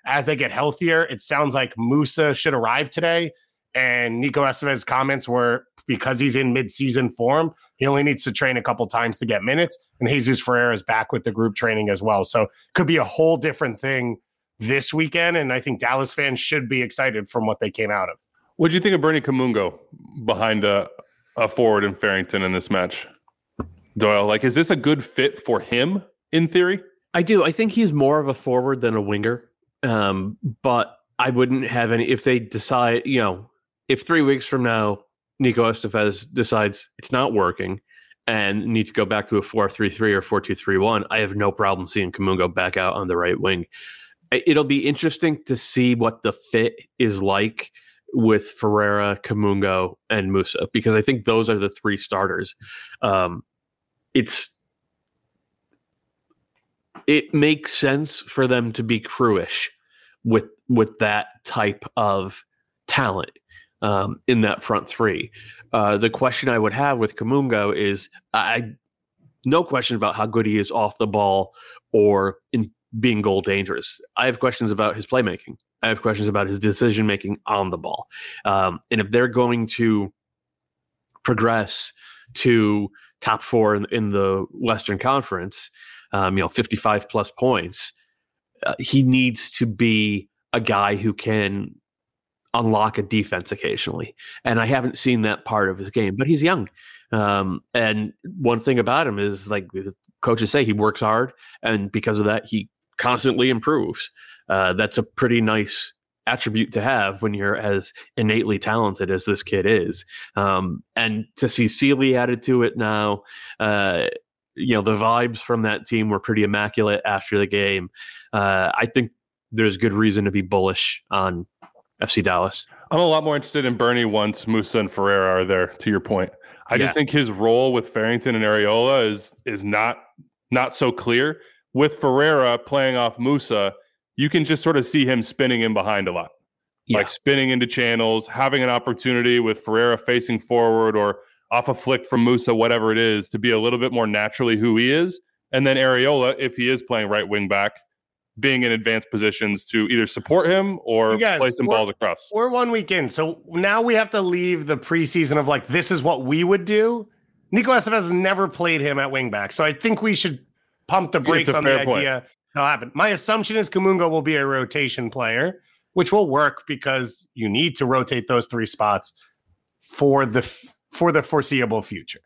as they get healthier, it sounds like Musa should arrive today. And Nico Estevez's comments were because he's in mid-season form, he only needs to train a couple times to get minutes. And Jesus Ferreira is back with the group training as well. So could be a whole different thing this weekend. And I think Dallas fans should be excited from what they came out of. What do you think of Bernie Kamungo behind a, a forward in Farrington in this match? Doyle, like, is this a good fit for him in theory? I do. I think he's more of a forward than a winger. Um, but I wouldn't have any, if they decide, you know, if three weeks from now, Nico Estevez decides it's not working and need to go back to a four three three or four two three one, I have no problem seeing Kamungo back out on the right wing. It'll be interesting to see what the fit is like with Ferreira, Kamungo, and Musa, because I think those are the three starters. Um, it's it makes sense for them to be crewish with with that type of talent um, in that front three. Uh, the question I would have with Kamungo is, I no question about how good he is off the ball or in being goal dangerous. I have questions about his playmaking. I have questions about his decision making on the ball. Um, and if they're going to progress to top four in, in the Western Conference, um, you know, fifty-five plus points, uh, he needs to be a guy who can unlock a defense occasionally. And I haven't seen that part of his game, but he's young. Um, and one thing about him is, like the coaches say, he works hard. And because of that, he constantly improves. Uh, that's a pretty nice attribute to have when you're as innately talented as this kid is. Um, and to see Sealy added to it now, uh, you know, the vibes from that team were pretty immaculate after the game. Uh, I think there's good reason to be bullish on F C Dallas. I'm a lot more interested in Bernie once Musa and Ferreira are there, to your point. I Yeah. just think his role with Farrington and Areola is is not not so clear. With Ferreira playing off Musa, you can just sort of see him spinning in behind a lot. Yeah. Like spinning into channels, having an opportunity with Ferreira facing forward or off a flick from Musa, whatever it is, to be a little bit more naturally who he is. And then Areola, if he is playing right wing back, being in advanced positions to either support him or You guys, play some we're- balls across. We're one week in, so now we have to leave the preseason of like, this is what we would do. Nico Estevez has never played him at wingback, so I think we should pump the brakes It's a on the fair point. idea that'll happen. My assumption is Kamungo will be a rotation player, which will work because you need to rotate those three spots for the for the foreseeable future.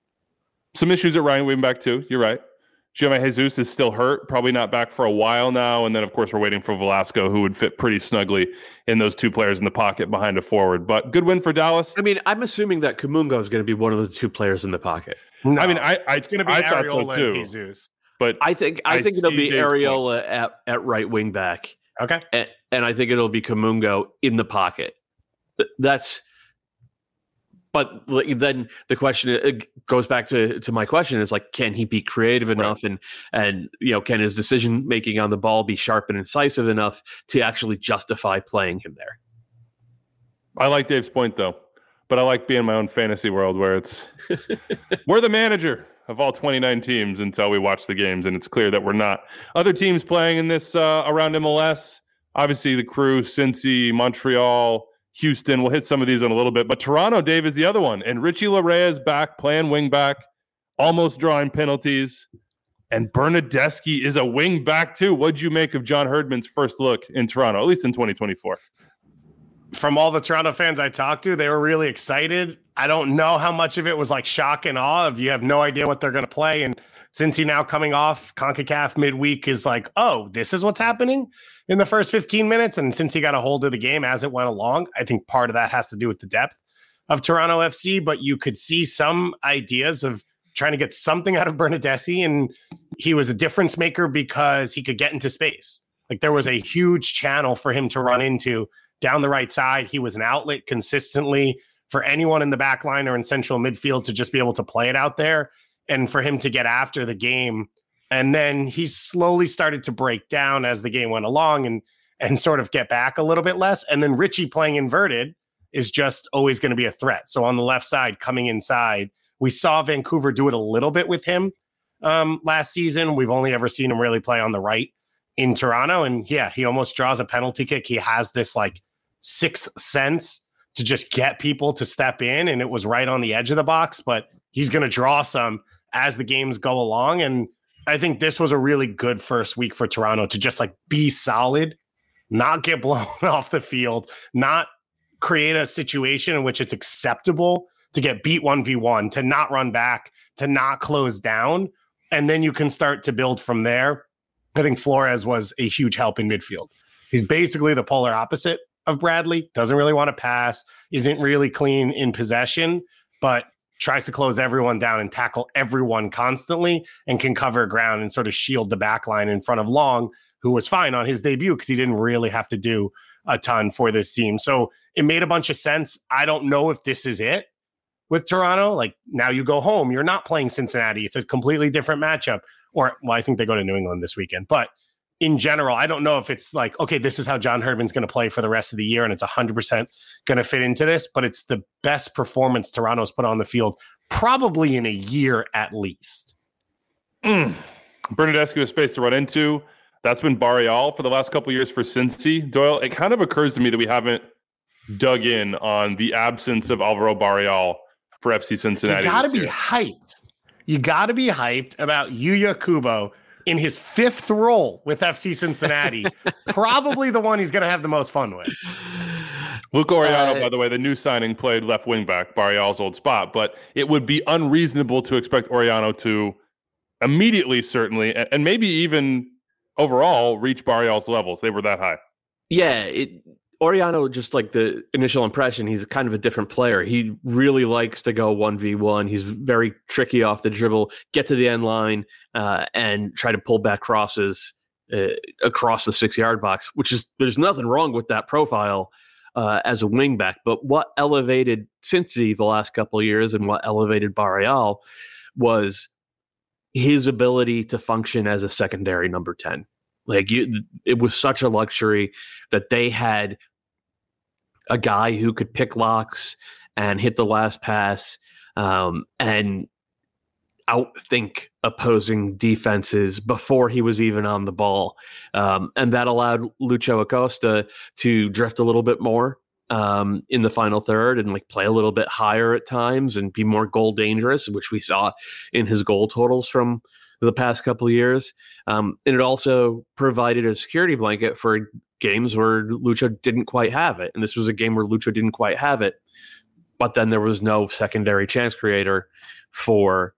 Some issues at right wing back too. You're right. Giovanni Jesus is still hurt, probably not back for a while now. And then, of course, we're waiting for Velasco, who would fit pretty snugly in those two players in the pocket behind a forward. But good win for Dallas. I mean, I'm assuming that Kamungo is going to be one of the two players in the pocket. No, I mean, I, I it's going to be I thought so Areola too. and Jesus. But I think I, I think it'll see be Dave's Areola at, at right wing back, Okay. and, and I think it'll be Kamungo in the pocket. Th- That's. But like, then the question it goes back to, to my question is like, can he be creative enough and and you know, can his decision making on the ball be sharp and incisive enough to actually justify playing him there? I like Dave's point, though. But I like being in my own fantasy world where it's we're the manager of all twenty-nine teams until we watch the games, and it's clear that we're not. Other teams playing in this uh, around M L S, obviously the Crew, Cincy, Montreal, Houston. We'll hit some of these in a little bit, but Toronto, Dave, is the other one. And Richie Larea is back playing wing back, almost drawing penalties. And Bernadeschi is a wing back too. What'd you make of John Herdman's first look in Toronto, at least in twenty twenty-four? From all the Toronto fans I talked to, they were really excited. I don't know how much of it was like shock and awe of you have no idea what they're going to play. And since he now coming off CONCACAF midweek is like, oh, this is what's happening in the first fifteen minutes. And since he got a hold of the game as it went along, I think part of that has to do with the depth of Toronto F C. But you could see some ideas of trying to get something out of Bernadeschi. And he was a difference maker because he could get into space. Like there was a huge channel for him to run into down the right side. He was an outlet consistently for anyone in the back line or in central midfield to just be able to play it out there and for him to get after the game. And then he slowly started to break down as the game went along and and sort of get back a little bit less. And then Richie playing inverted is just always going to be a threat. So on the left side, coming inside, we saw Vancouver do it a little bit with him um, last season. We've only ever seen him really play on the right in Toronto. And yeah, he almost draws a penalty kick. He has this like sixth sense to just get people to step in, and it was right on the edge of the box, but he's going to draw some as the games go along. And I think this was a really good first week for Toronto to just like be solid, not get blown off the field, not create a situation in which it's acceptable to get beat one v one, to not run back, to not close down. And then you can start to build from there. I think Flores was a huge help in midfield. He's basically the polar opposite of Bradley, doesn't really want to pass, isn't really clean in possession, but tries to close everyone down and tackle everyone constantly and can cover ground and sort of shield the back line in front of Long, who was fine on his debut because he didn't really have to do a ton for this team. So it made a bunch of sense. I don't know if this is it with Toronto. Like, now you go home, you're not playing Cincinnati. It's a completely different matchup. Or, well, I think they go to New England this weekend, but in general, I don't know if it's like, okay, this is how John Herdman's going to play for the rest of the year and it's one hundred percent going to fit into this, but it's the best performance Toronto's put on the field probably in a year at least. Mm. Bernardeschi has space to run into. That's been Barreal for the last couple of years for Cincy. Doyle, it kind of occurs to me that we haven't dug in on the absence of Alvaro Barreal for F C Cincinnati. You got to be hyped. You got to be hyped about Yuya Kubo in his fifth role with F C Cincinnati, probably the one he's going to have the most fun with. Luke Oriano, uh, by the way, the new signing, played left wing back, Barrial's old spot, but it would be unreasonable to expect Oriano to immediately, certainly, and maybe even overall, reach Barrial's levels. They were that high. Yeah, it, Oriano, just like the initial impression, he's kind of a different player. He really likes to go one v one. He's very tricky off the dribble, get to the end line, uh, and try to pull back crosses uh, across the six-yard box, which is, there's nothing wrong with that profile uh, as a wingback. But what elevated Cincy the last couple of years and what elevated Barreal was his ability to function as a secondary number ten. Like, you, it was such a luxury that they had a guy who could pick locks and hit the last pass um, and outthink opposing defenses before he was even on the ball. Um, and that allowed Lucho Acosta to drift a little bit more um, in the final third and like play a little bit higher at times and be more goal dangerous, which we saw in his goal totals from the past couple of years. Um, and it also provided a security blanket for games where Lucho didn't quite have it. And this was a game where Lucho didn't quite have it, but then there was no secondary chance creator for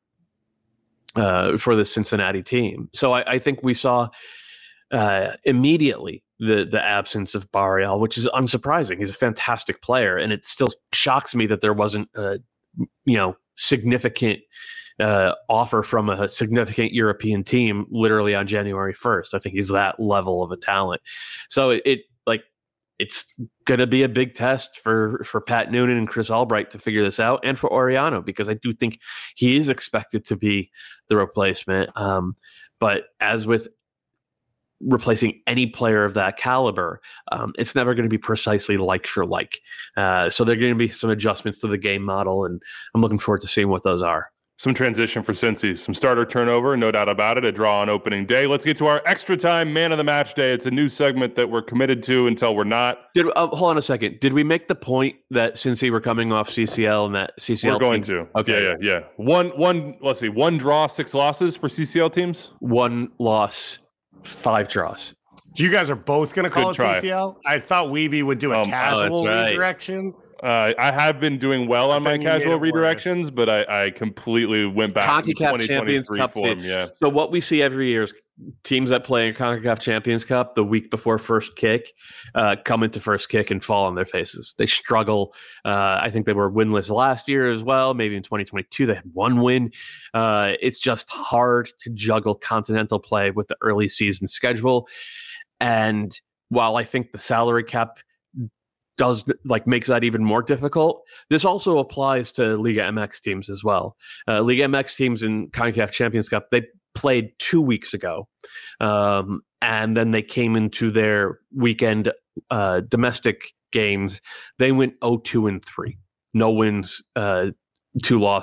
uh, for the Cincinnati team. So I, I think we saw uh, immediately the the absence of Barreal, which is unsurprising. He's a fantastic player, and it still shocks me that there wasn't a you know significant uh, offer from a significant European team literally on January first. I think he's that level of a talent. So it, it like it's going to be a big test for, for Pat Noonan and Chris Albright to figure this out, and for Oriano, because I do think he is expected to be the replacement. Um, but as with replacing any player of that caliber, um, it's never going to be precisely like for like. Uh, so there are going to be some adjustments to the game model, and I'm looking forward to seeing what those are. Some transition for Cincy, some starter turnover, no doubt about it, a draw on opening day. Let's get to our extra time man of the match day. It's a new segment that we're committed to until we're not. Did uh, hold on a second. Did we make the point that Cincy were coming off C C L and that C C L We're going team, to. Okay. Yeah, yeah, yeah. One, one, let's see, one draw, six losses for C C L teams? One loss, five draws. You guys are both going to call Good it try. C C L? I thought Weeby would do a Um, casual oh, that's right. redirection. Uh, I have been doing well on But my then you made casual it worse. redirections, but I, I completely went back to CONCACAF twenty Champions twenty-three Cup form. team. Yeah. So what we see every year is teams that play in CONCACAF Champions Cup the week before first kick uh, come into first kick and fall on their faces. They struggle. Uh, I think they were winless last year as well. Maybe in twenty twenty-two they had one win. Uh, it's just hard to juggle continental play with the early season schedule. And while I think the salary cap does like makes that even more difficult, this also applies to Liga M X teams as well. Uh, Liga M X teams in CONCACAF Champions Cup, they played two weeks ago, um, and then they came into their weekend uh, domestic games. They went oh two and three, no wins, uh, two losses,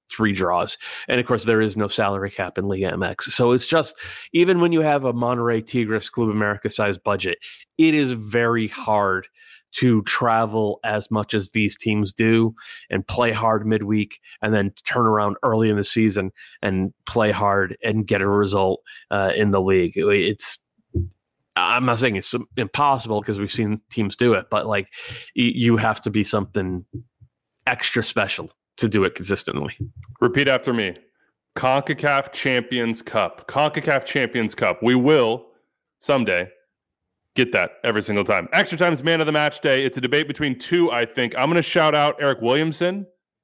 three draws. And of course, there is no salary cap in Liga M X. So it's just, even when you have a Monterrey Tigres Club America sized budget, it is very hard to travel as much as these teams do and play hard midweek and then turn around early in the season and play hard and get a result uh, in the league. It's, I'm not saying it's impossible because we've seen teams do it, but like you have to be something extra special to do it consistently. Repeat after me. CONCACAF Champions Cup. CONCACAF Champions Cup. We will someday get that every single time. Extra Time's Man of the Match Day. It's a debate between two, I think. I'm going to shout out Eric Williamson.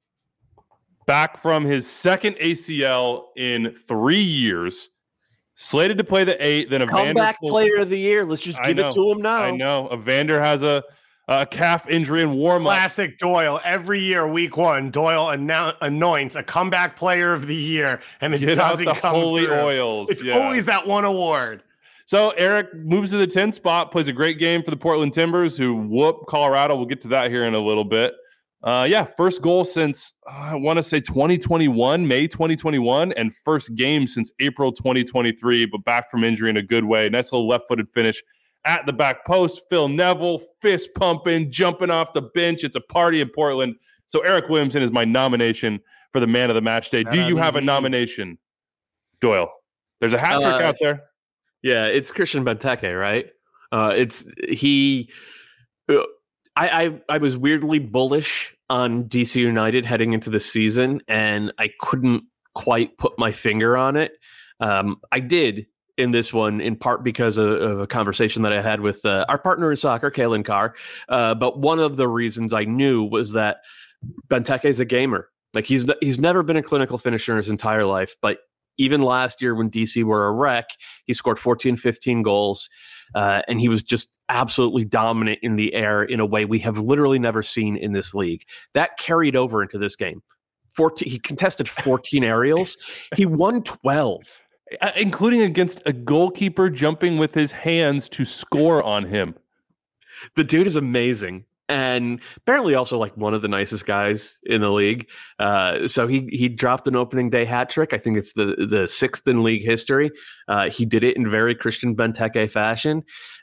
Back from his second A C L in three years. Slated to play the eight, then Evander. Comeback player of the year. Let's just give it to him now. I know. Evander has a, a calf injury in warm-up. Classic Doyle. Every year, week one, Doyle annou- anoints a comeback player of the year, and it Get doesn't out the come holy through. oils. It's yeah. always that one award. So Eric moves to the tenth spot, plays a great game for the Portland Timbers, who whoop Colorado. We'll get to that here in a little bit. Uh, yeah, first goal since, uh, I want to say twenty twenty-one, May twenty twenty-one, and first game since April twenty twenty-three, but back from injury in a good way. Nice little left-footed finish at the back post. Phil Neville, fist pumping, jumping off the bench. It's a party in Portland. So Eric Williamson is my nomination for the Man of the Match Day. Do you have a nomination, Doyle? There's a hat trick Uh, out there. Yeah, it's Christian Benteke, right? Uh, it's he. Uh, I, I I was weirdly bullish on D C United heading into the season, and I couldn't quite put my finger on it. Um, I did in this one, in part because of, of a conversation that I had with uh, our partner in soccer, Kalen Carr. Uh, but one of the reasons I knew was that Benteke is a gamer. Like he's he's never been a clinical finisher in his entire life, but even last year when D C were a wreck, he scored fourteen, fifteen goals, uh, and he was just absolutely dominant in the air in a way we have literally never seen in this league. That carried over into this game. fourteen, he contested fourteen aerials. He won twelve. Uh, including against a goalkeeper jumping with his hands to score on him. The dude is amazing. And apparently also like one of the nicest guys in the league. Uh, so he he dropped an opening day hat trick. I think it's the, the sixth in league history. Uh, he did it in very Christian Benteke fashion.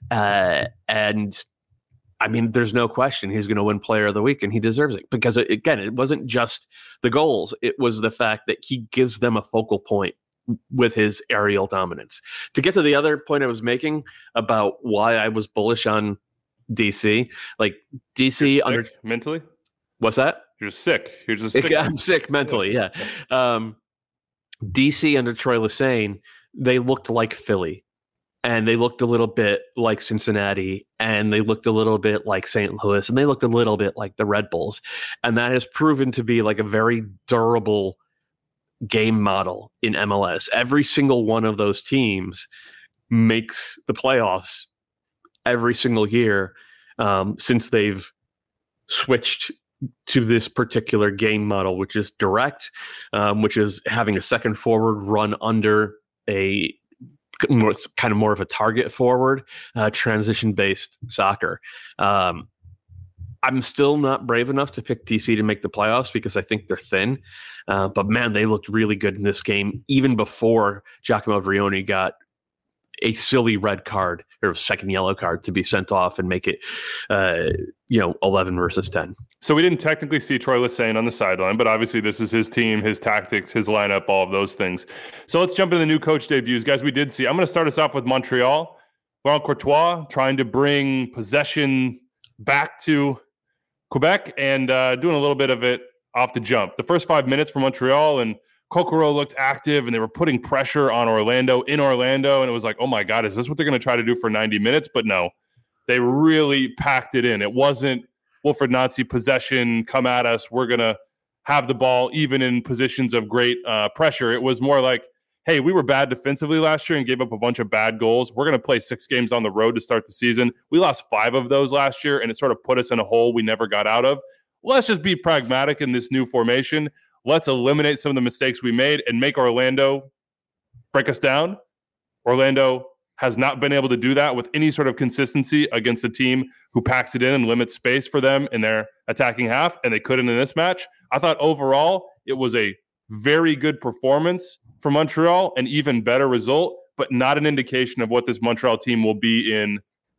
Uh, and I mean, there's no question he's going to win player of the week, and he deserves it. Because, again, it wasn't just the goals. It was the fact that he gives them a focal point with his aerial dominance. To get to the other point I was making about why I was bullish on D C, like D C under mentally. What's that? You're sick. You're just sick. I'm sick mentally. Yeah. Um, D C under Troy Lesesne, they looked like Philly, and they looked a little bit like Cincinnati, and they looked a little bit like Saint Louis, and they looked a little bit like the Red Bulls, and that has proven to be like a very durable game model in M L S. Every single one of those teams makes the playoffs every single year um, since they've switched to this particular game model, which is direct, um, which is having a second forward run under a more, kind of more of a target forward, uh, transition-based soccer. Um, I'm still not brave enough to pick D C to make the playoffs because I think they're thin. Uh, but, man, they looked really good in this game, even before Giacomo Vrioni got a silly red card or second yellow card to be sent off and make it, uh, you know, eleven versus ten. So we didn't technically see Troy Lesesne on the sideline, but obviously this is his team, his tactics, his lineup, all of those things. So let's jump into the new coach debuts. Guys, we did see, I'm going to start us off with Montreal. Laurent Courtois trying to bring possession back to Quebec and uh, doing a little bit of it off the jump. The first five minutes for Montreal, and Kokoro looked active, and they were putting pressure on Orlando in Orlando. And it was like, oh my God, is this what they're going to try to do for ninety minutes? But no, they really packed it in. It wasn't Wilfred Nancy possession, come at us. We're going to have the ball even in positions of great uh, pressure. It was more like, hey, we were bad defensively last year and gave up a bunch of bad goals. We're going to play six games on the road to start the season. We lost five of those last year, and it sort of put us in a hole we never got out of. Let's just be pragmatic in this new formation. Let's eliminate some of the mistakes we made and make Orlando break us down. Orlando has not been able to do that with any sort of consistency against a team who packs it in and limits space for them in their attacking half, and they couldn't in this match. I thought overall it was a very good performance for Montreal, an even better result, but not an indication of what this Montreal team will be in,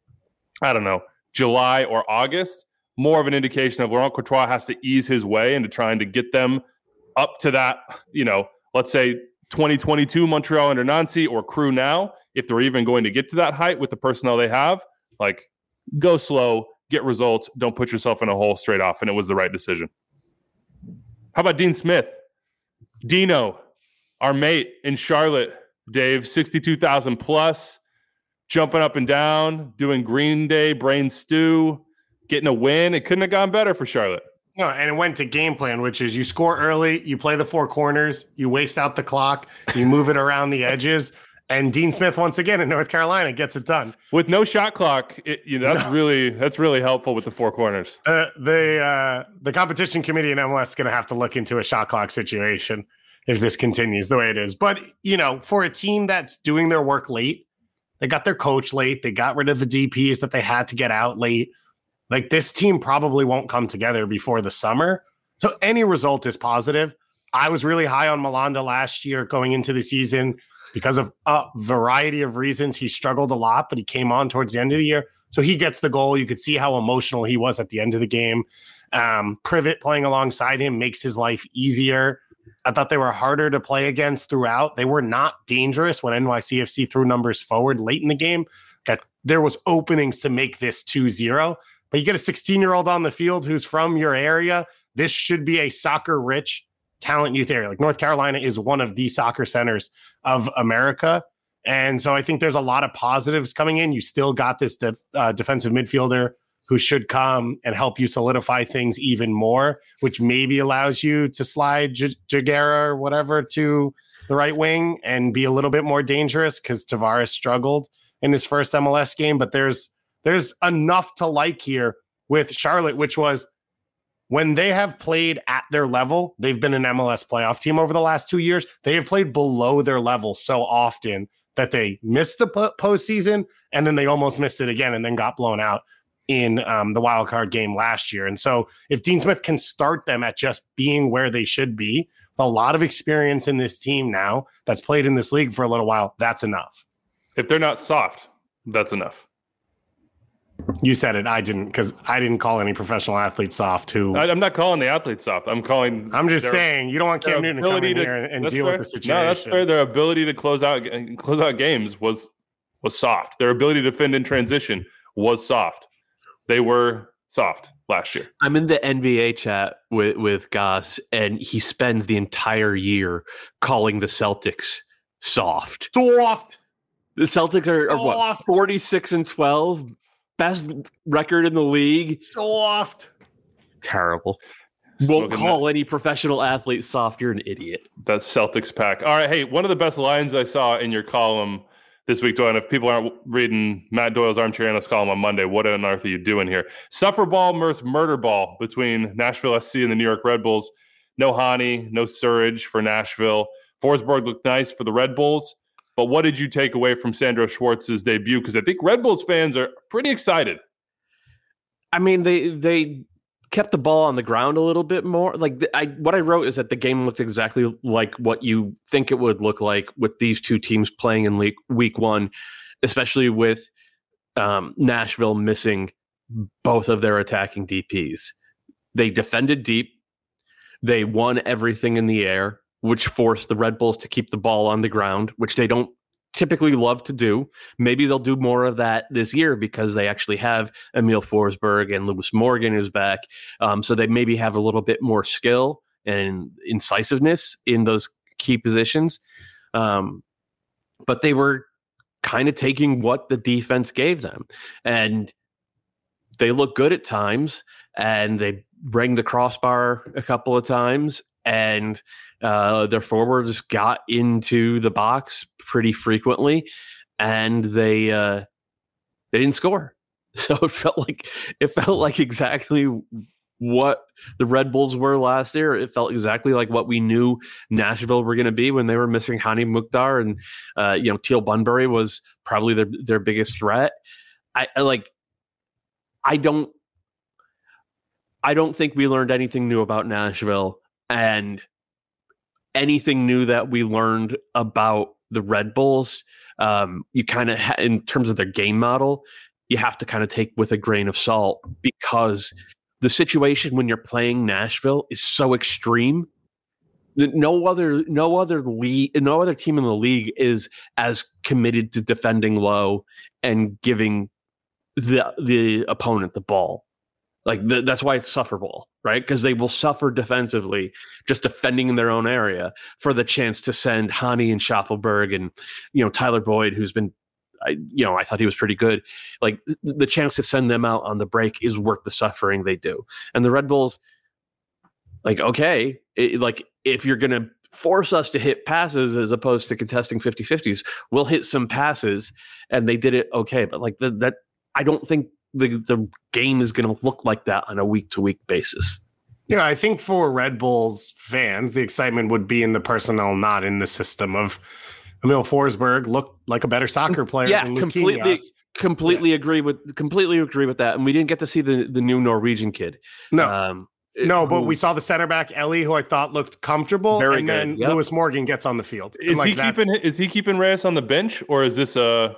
I don't know, July or August. More of an indication of Laurent Courtois has to ease his way into trying to get them up to that, you know, let's say twenty twenty-two Montreal under Nancy or Crew now, if they're even going to get to that height with the personnel they have. Like, go slow, get results, don't put yourself in a hole straight off, and it was the right decision. How about Dean Smith? Dino, our mate in Charlotte, Dave, sixty-two thousand plus, jumping up and down, doing Green Day, brain stew, getting a win. It couldn't have gone better for Charlotte. No, and it went to game plan, which is you score early, you play the four corners, you waste out the clock, you move it around the edges, and Dean Smith once again in North Carolina gets it done with no shot clock. It, you know, that's no. really that's really helpful with the four corners. Uh, the uh, the competition committee in M L S is going to have to look into a shot clock situation if this continues the way it is. But you know, for a team that's doing their work late, they got their coach late, they got rid of the D Ps that they had to get out late. Like, this team probably won't come together before the summer. So any result is positive. I was really high on Malanda last year going into the season because of a variety of reasons. He struggled a lot, but he came on towards the end of the year. So he gets the goal. You could see how emotional he was at the end of the game. Um, Privet playing alongside him makes his life easier. I thought they were harder to play against throughout. They were not dangerous when N Y C F C threw numbers forward late in the game. Got, there was openings to make this two zero. But you get a sixteen-year-old on the field who's from your area. This should be a soccer-rich talent youth area. Like, North Carolina is one of the soccer centers of America. And so I think there's a lot of positives coming in. You still got this def- uh, defensive midfielder who should come and help you solidify things even more, which maybe allows you to slide J- Jagera or whatever to the right wing and be a little bit more dangerous, because Tavares struggled in his first M L S game. But there's There's enough to like here with Charlotte, which was when they have played at their level, they've been an M L S playoff team over the last two years. They have played below their level so often that they missed the po- postseason, and then they almost missed it again and then got blown out in um, the wild card game last year. And so if Dean Smith can start them at just being where they should be, with a lot of experience in this team now that's played in this league for a little while, that's enough. If they're not soft, that's enough. You said it. I didn't, because I didn't call any professional athlete soft. Who I, I'm not calling the athlete soft. I'm calling. I'm just their, saying you don't want Cam Newton to come in to, here and, and deal fair. with the situation. No, that's fair. Their ability to close out close out games was was soft. Their ability to defend in transition was soft. They were soft last year. I'm in the N B A chat with with Goss, and he spends the entire year calling the Celtics soft. Soft. The Celtics are, are what, forty-six and twelve. Best record in the league. Soft. Terrible. Smoking Won't call that. any professional athlete soft. You're an idiot. That Celtics pack. All right. Hey, one of the best lines I saw in your column this week, Doyle, if people aren't reading Matt Doyle's Armchair Analyst column on Monday, what on earth are you doing here? Suffer ball versus murder ball between Nashville S C and the New York Red Bulls. No Hani, no Surridge for Nashville. Forsberg looked nice for the Red Bulls. But what did you take away from Sandro Schwartz's debut? Because I think Red Bulls fans are pretty excited. I mean, they they kept the ball on the ground a little bit more. Like the, I, what I wrote is that the game looked exactly like what you think it would look like with these two teams playing in week, week one, especially with um, Nashville missing both of their attacking D Ps. They defended deep. They won everything in the air, which forced the Red Bulls to keep the ball on the ground, which they don't typically love to do. Maybe they'll do more of that this year because they actually have Emil Forsberg and Lewis Morgan who's back. Um, so they maybe have a little bit more skill and incisiveness in those key positions. Um, but they were kind of taking what the defense gave them. And they look good at times, and they rang the crossbar a couple of times, and uh, their forwards got into the box pretty frequently, and they uh, they didn't score. So it felt like it felt like exactly what the Red Bulls were last year. It felt exactly like what we knew Nashville were going to be when they were missing Hani Mukhtar, and uh, you know, Teal Bunbury was probably their their biggest threat. I, I like. I don't. I don't think we learned anything new about Nashville, and anything new that we learned about the Red Bulls, um, you kind of, ha- in terms of their game model, you have to kind of take with a grain of salt, because the situation when you're playing Nashville is so extreme that no other, no other league, no other team in the league is as committed to defending low and giving the the opponent the ball. Like the, that's why it's sufferable, right? Because they will suffer defensively, just defending in their own area, for the chance to send Hani and Schaffelberg and, you know, Tyler Boyd, who's been, I, you know, I thought he was pretty good. Like th- the chance to send them out on the break is worth the suffering they do. And the Red Bulls, like, okay, it, like if you're going to force us to hit passes as opposed to contesting fifty-fifties, we'll hit some passes, and they did it okay. But like the, that, I don't think the the game is going to look like that on a week to week basis. Yeah, I think for Red Bulls fans, the excitement would be in the personnel, not in the system. Of Emil Forsberg looked like a better soccer player. Yeah, than completely, Luquinhas. completely Yeah. agree with completely agree with that. And we didn't get to see the the new Norwegian kid. No, um, no, but who- we saw the center back Ellie, who I thought looked comfortable, Very and good, then yep. Lewis Morgan gets on the field. And, Is like, he that's- keeping is he keeping Reyes on the bench, or is this a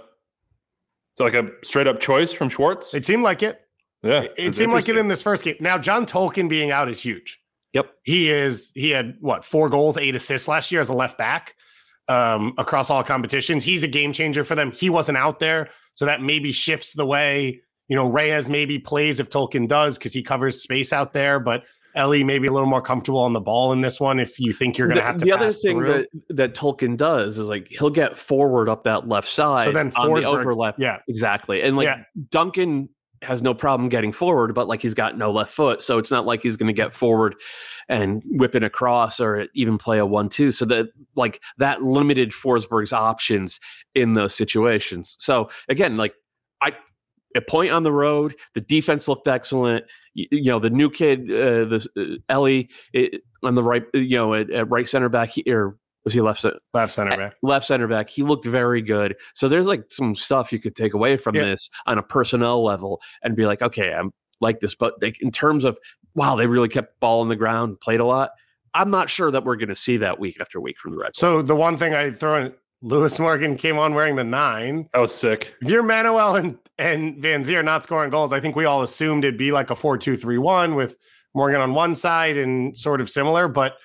it's like a straight up choice from Schwartz? It seemed like it. Yeah, It, it it's seemed like it interesting. in this first game. Now, John Tolkien being out is huge. Yep. He is. He had what four goals, eight assists last year as a left back um, across all competitions. He's a game changer for them. He wasn't out there, so that maybe shifts the way, you know, Reyes maybe plays if Tolkien does, because he covers space out there. But Ellie maybe a little more comfortable on the ball in this one if you think you're going to the, have to. the other pass thing through. that that Tolkien does is like he'll get forward up that left side So then on the Forsberg- overlap. yeah. Exactly. And like Yeah. Duncan has no problem getting forward, but like he's got no left foot, so it's not like he's going to get forward and whip it across or even play a one two. So that like that limited Forsberg's options in those situations. So again, like I a point on the road, the defense looked excellent. You, you know, the new kid, uh, the uh, Ellie it, on the right, you know, at, at right center back, he, or was he left? left center back. Left center back. He looked very good. So there's like some stuff you could take away from Yeah. this on a personnel level and be like, okay, I'm like this. But like, in terms of, wow, they really kept the ball on the ground, played a lot. I'm not sure that we're going to see that week after week from the Red Bulls. So the one thing I throw in, Lewis Morgan came on wearing the nine. That was sick. If you're Manuel and, and Van Zier not scoring goals, I think we all assumed it'd be like a four two three one with Morgan on one side and sort of similar, but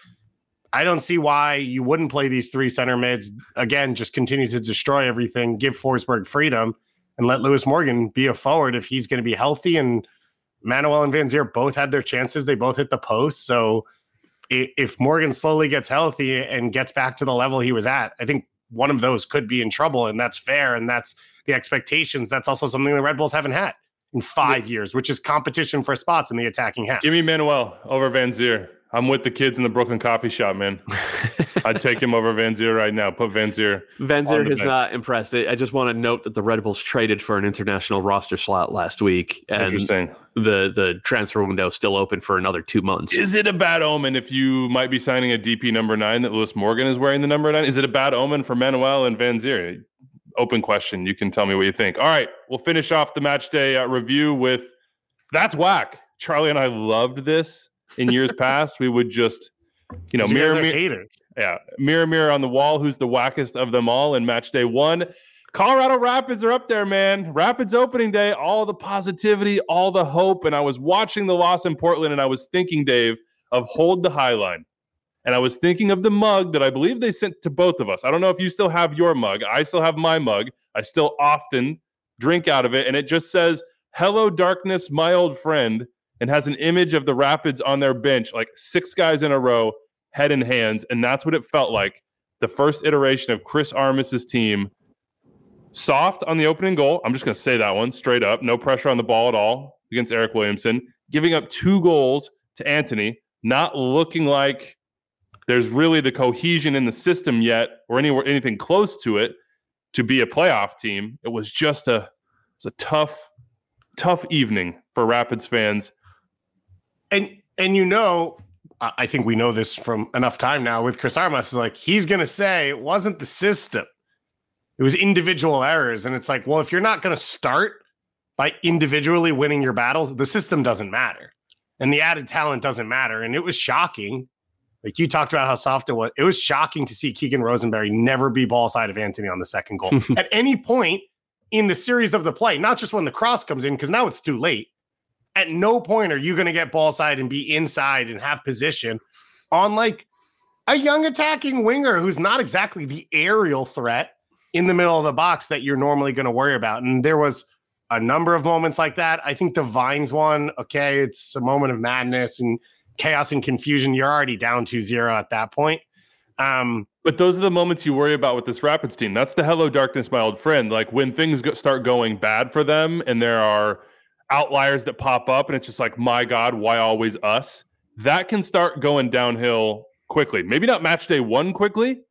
I don't see why you wouldn't play these three center mids. Again, just continue to destroy everything, give Forsberg freedom, and let Lewis Morgan be a forward if he's going to be healthy. And Manuel and Van Zier both had their chances. They both hit the post. So i- if Morgan slowly gets healthy and gets back to the level he was at, I think one of those could be in trouble, and that's fair. And that's the expectations. That's also something the Red Bulls haven't had in five years, which is competition for spots in the attacking half. Give me Manuel over Van Zier. I'm with the kids in the Brooklyn coffee shop, man. I'd take him over Van Zier right now. Put Van Zier. Van on Zier the has bench. not impressed. I I just want to note that the Red Bulls traded for an international roster slot last week, and Interesting. the the transfer window is still open for another two months. Is it a bad omen if you might be signing a D P number nine that Lewis Morgan is wearing the number nine? Is it a bad omen for Manuel and Van Zier? Open question. You can tell me what you think. All right, we'll finish off the match day uh, review with That's Whack. Charlie and I loved this in years past. We would just, you know, You guys mirror, are mirror, haters. yeah, mirror, mirror on the wall. Who's the wackest of them all in match day one? Colorado Rapids are up there, man. Rapids opening day, all the positivity, all the hope. And I was watching the loss in Portland and I was thinking, Dave, of Hold the High Line. And I was thinking of the mug that I believe they sent to both of us. I don't know if you still have your mug. I still have my mug. I still often drink out of it. And it just says, "Hello, darkness, my old friend," and has an image of the Rapids on their bench, like six guys in a row, head in hands. And that's what it felt like. The first iteration of Chris Armas's team. Soft on the opening goal. I'm just going to say that one straight up. No pressure on the ball at all against Eric Williamson. Giving up two goals to Anthony. Not looking like there's really the cohesion in the system yet or anywhere anything close to it to be a playoff team. It was just a, it's a tough, tough evening for Rapids fans. And and you know, I I think we know this from enough time now with Chris Armas, is like he's gonna say it wasn't the system. It was individual errors. And it's like, well, if you're not gonna start by individually winning your battles, the system doesn't matter. And the added talent doesn't matter. And it was shocking Like you talked about how soft it was. It was shocking to see Keegan Rosenberry never be ball side of Anthony on the second goal. At any point in the series of the play, not just when the cross comes in, because now it's too late. At no point are you going to get ball side and be inside and have position on like a young attacking winger who's not exactly the aerial threat in the middle of the box that you're normally going to worry about. And there was a number of moments like that. I think the Vines one, okay, it's a moment of madness and chaos and confusion. You're already down two zero at that point. Um, but those are the moments you worry about with this Rapids team. That's the hello darkness, my old friend. Like when things go, start going bad for them and there are outliers that pop up and it's just like, my God, why always us? That can start going downhill quickly. Maybe not match day one quickly,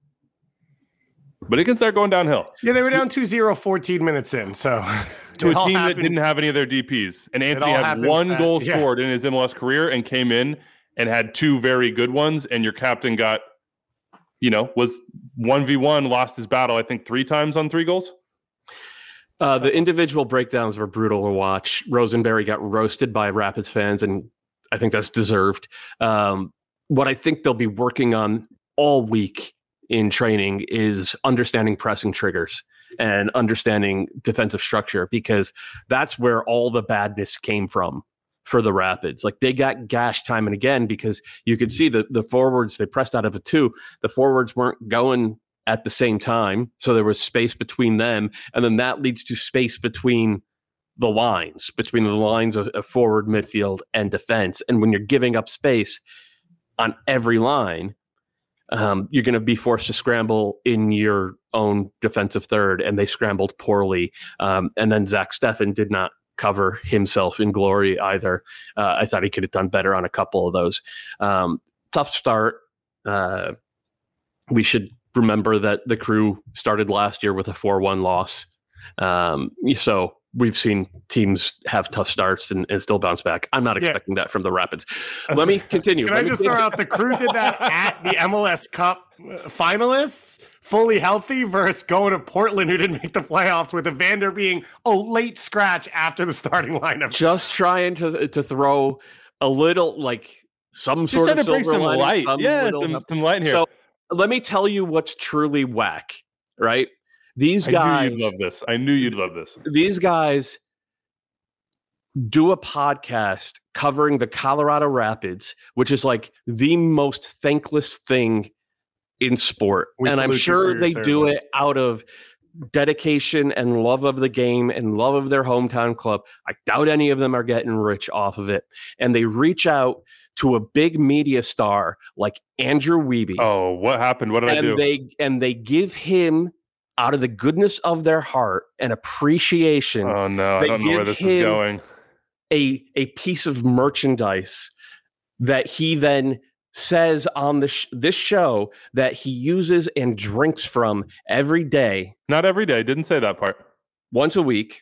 but it can start going downhill. Yeah, they were down two zero fourteen minutes in, so... to a team happened. that didn't have any of their D Ps. And Anthony had one fast. goal yeah. scored in his M L S career and came in and had two very good ones. And your captain got, you know, was one v one, lost his battle, I think, three times on three goals. Uh, the individual breakdowns were brutal to watch. Rosenberry got roasted by Rapids fans, and I think that's deserved. Um, what I think they'll be working on all week in training is understanding pressing triggers and understanding defensive structure, because that's where all the badness came from for the Rapids. Like they got gashed time and again because you could see the, the forwards, they pressed out of a two. The forwards weren't going at the same time. So there was space between them. And then that leads to space between the lines, between the lines of, of forward, midfield, and defense. And when you're giving up space on every line, Um, you're going to be forced to scramble in your own defensive third, and they scrambled poorly. Um, and then Zach Steffen did not cover himself in glory either. Uh, I thought he could have done better on a couple of those. Um, tough start. Uh, we should remember that the Crew started last year with a four one loss. Um, so we've seen teams have tough starts and, and still bounce back. I'm not expecting yeah. that from the Rapids. Let me continue. Can Let I just continue. throw out the Crew did that at the M L S Cup finalists, fully healthy, versus going to Portland, who didn't make the playoffs, with Evander being a late scratch after the starting lineup. Just trying to to throw a little, like, some just sort of to bring silver some lining, light. some Yeah, some, some light here. So let me tell you what's truly whack, right? These I guys. knew you'd love this. I knew you'd love this. These guys do a podcast covering the Colorado Rapids, which is like the most thankless thing in sport. We and I'm sure they service. do it out of dedication and love of the game and love of their hometown club. I doubt any of them are getting rich off of it. And they reach out to a big media star like Andrew Wiebe. Oh, what happened? What did and I do? They, and they give him, out of the goodness of their heart and appreciation. Oh, no. I don't know where this is going. A, a piece of merchandise that he then says on the sh- this show that he uses and drinks from every day. Not every day. Didn't say that part. Once a week.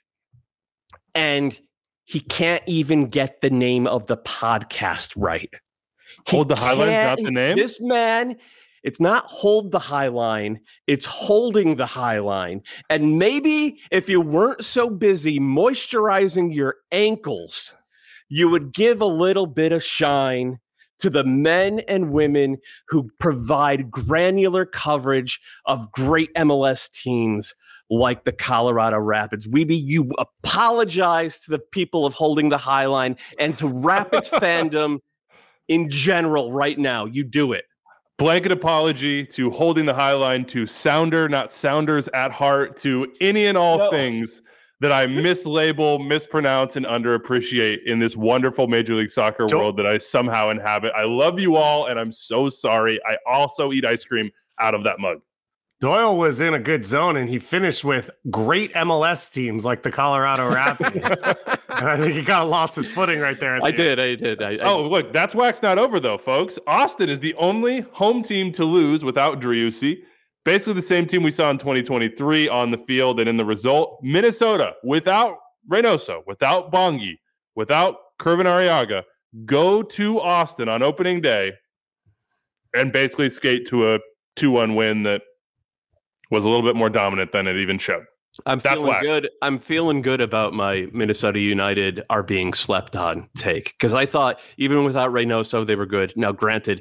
And he can't even get the name of the podcast right. He Hold the Highline's not the name? This man, it's not Hold the Highline, it's Holding the Highline. And maybe if you weren't so busy moisturizing your ankles, you would give a little bit of shine to the men and women who provide granular coverage of great M L S teams like the Colorado Rapids. Wiebe, you apologize to the people of Holding the Highline and to Rapids fandom in general right now. You do it. Blanket apology to Holding the Highline, to Sounder, not Sounders at heart, to any and all no. things that I mislabel, mispronounce, and underappreciate in this wonderful Major League Soccer Don't. world that I somehow inhabit. I love you all, and I'm so sorry. I also eat ice cream out of that mug. Doyle was in a good zone, and he finished with great M L S teams like the Colorado Rapids. And I think he kind of lost his footing right there. I the did, I did. I did. Oh, look, that's wax not over, though, folks. Austin is the only home team to lose without Driussi. Basically the same team we saw in twenty twenty-three on the field and in the result. Minnesota, without Reynoso, without Bongi, without Kervin Arriaga, go to Austin on opening day and basically skate to a two one win that was a little bit more dominant than it even showed. I'm That's feeling whack. good. I'm feeling good about my Minnesota United are being slept on take, because I thought even without Reynoso they were good. Now, granted,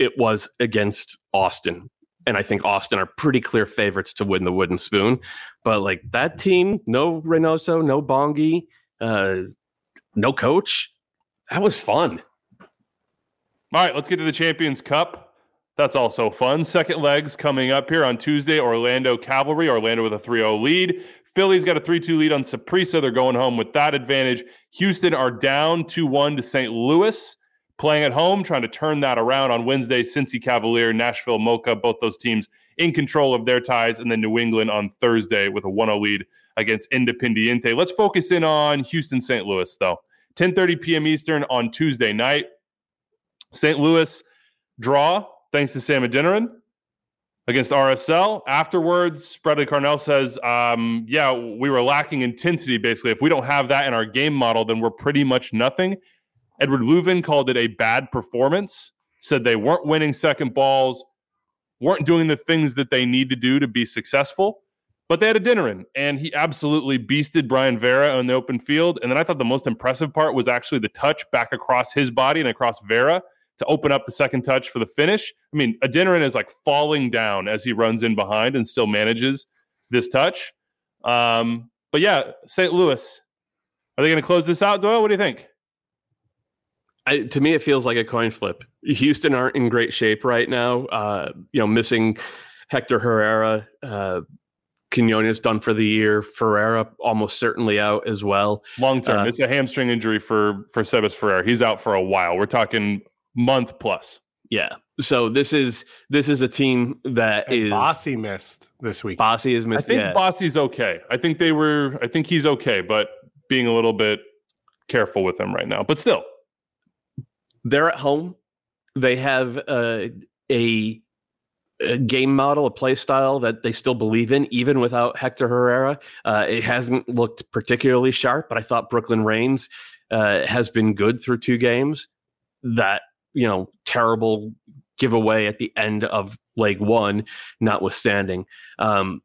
it was against Austin. And I think Austin are pretty clear favorites to win the Wooden Spoon. But like that team, no Reynoso, no Bongi, uh, no coach. That was fun. All right, let's get to the Champions Cup. That's also fun. Second legs coming up here on Tuesday. Orlando Cavalry. Orlando with a three oh lead. Philly's got a three two lead on Saprissa. They're going home with that advantage. Houston are down two one to Saint Louis. Playing at home, trying to turn that around on Wednesday. Cincy Cavalier, Nashville Mocha, both those teams in control of their ties. And then New England on Thursday with a one oh lead against Independiente. Let's focus in on Houston-Saint Louis, though. ten thirty p.m. Eastern on Tuesday night. Saint Louis draw, thanks to Sam Adeniran against R S L. Afterwards, Bradley Carnell says, um, yeah, we were lacking intensity, basically. If we don't have that in our game model, then we're pretty much nothing. Edward Leuven called it a bad performance, said they weren't winning second balls, weren't doing the things that they need to do to be successful, but they had Adeniran, and he absolutely beasted Brian Vera on the open field. And then I thought the most impressive part was actually the touch back across his body and across Vera to open up the second touch for the finish. I mean, Adeniran is like falling down as he runs in behind and still manages this touch. Um, but yeah, Saint Louis, are they going to close this out, Doyle? What do you think? I, to me, it feels like a coin flip. Houston aren't in great shape right now. Uh, you know, missing Hector Herrera. Uh, Quinones done for the year. Ferreira almost certainly out as well. Long term. Uh, it's a hamstring injury for, for Sebas Ferreira. He's out for a while. We're talking month plus. Yeah. So this is this is a team that and is Bossy missed this week. Bossy is missed. I think yeah. Bossy's okay. I think they were. I think he's okay, but being a little bit careful with him right now. But still. They're at home. They have uh, a, a game model, a play style that they still believe in, even without Hector Herrera. Uh, it hasn't looked particularly sharp, but I thought Brooklyn Reigns uh, has been good through two games. That, you know, terrible giveaway at the end of leg one, notwithstanding. Um,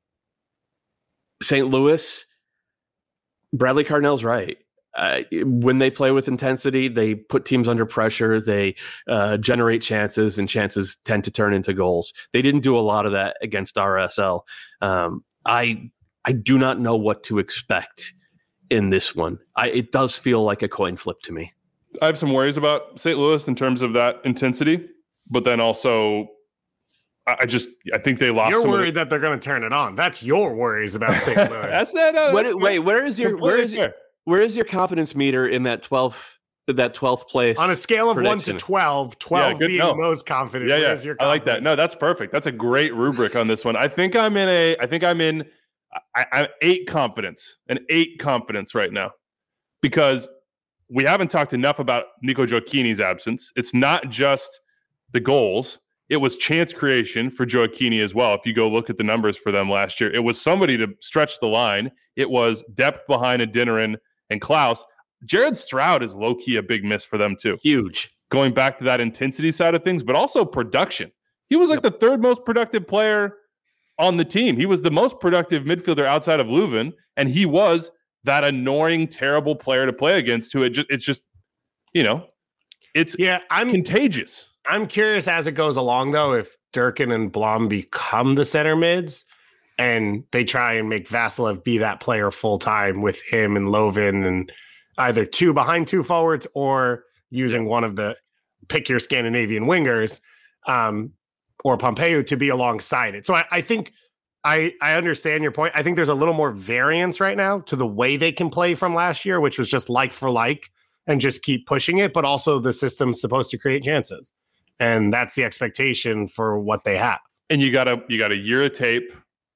Saint Louis, Bradley Carnell's right. Uh, when they play with intensity, they put teams under pressure. They uh, generate chances, and chances tend to turn into goals. They didn't do a lot of that against R S L. Um, I I do not know what to expect in this one. I, it does feel like a coin flip to me. I have some worries about Saint Louis in terms of that intensity, but then also I, I just I think they lost. You're worried that they're going to turn it on. That's your worries about Saint Louis. That's that. No, What, that's wait, where is your where is your, where is your confidence meter in that twelfth that twelfth place on a scale of prediction? one to twelve? Twelve Yeah, good, being no. most confident. Yeah, yeah. Where's your I like that. confidence? No, that's perfect. That's a great rubric on this one. I think I'm in a. I think I'm in. I, I'm eight confidence, an eight confidence right now, because we haven't talked enough about Nico Gioacchini's absence. It's not just the goals. It was chance creation for Gioacchini as well. If you go look at the numbers for them last year, it was somebody to stretch the line. It was depth behind Adeniran and Klaus. Jared Stroud is low-key a big miss for them too. Huge. Going back to that intensity side of things, but also production. He was like yep. the third most productive player on the team. He was the most productive midfielder outside of Leuven, and he was that annoying, terrible player to play against who it just, it's just, you know, it's yeah, I'm contagious. I'm curious as it goes along, though, if Durkin and Blom become the center mids and they try and make Vasilev be that player full time with him and Leuven and either two behind two forwards or using one of the pick your Scandinavian wingers um, or Pompeu to be alongside it. So I, I think I, I understand your point. I think there's a little more variance right now to the way they can play from last year, which was just like for like and just keep pushing it. But also the system's supposed to create chances. And that's the expectation for what they have. And you got a you got a year of tape.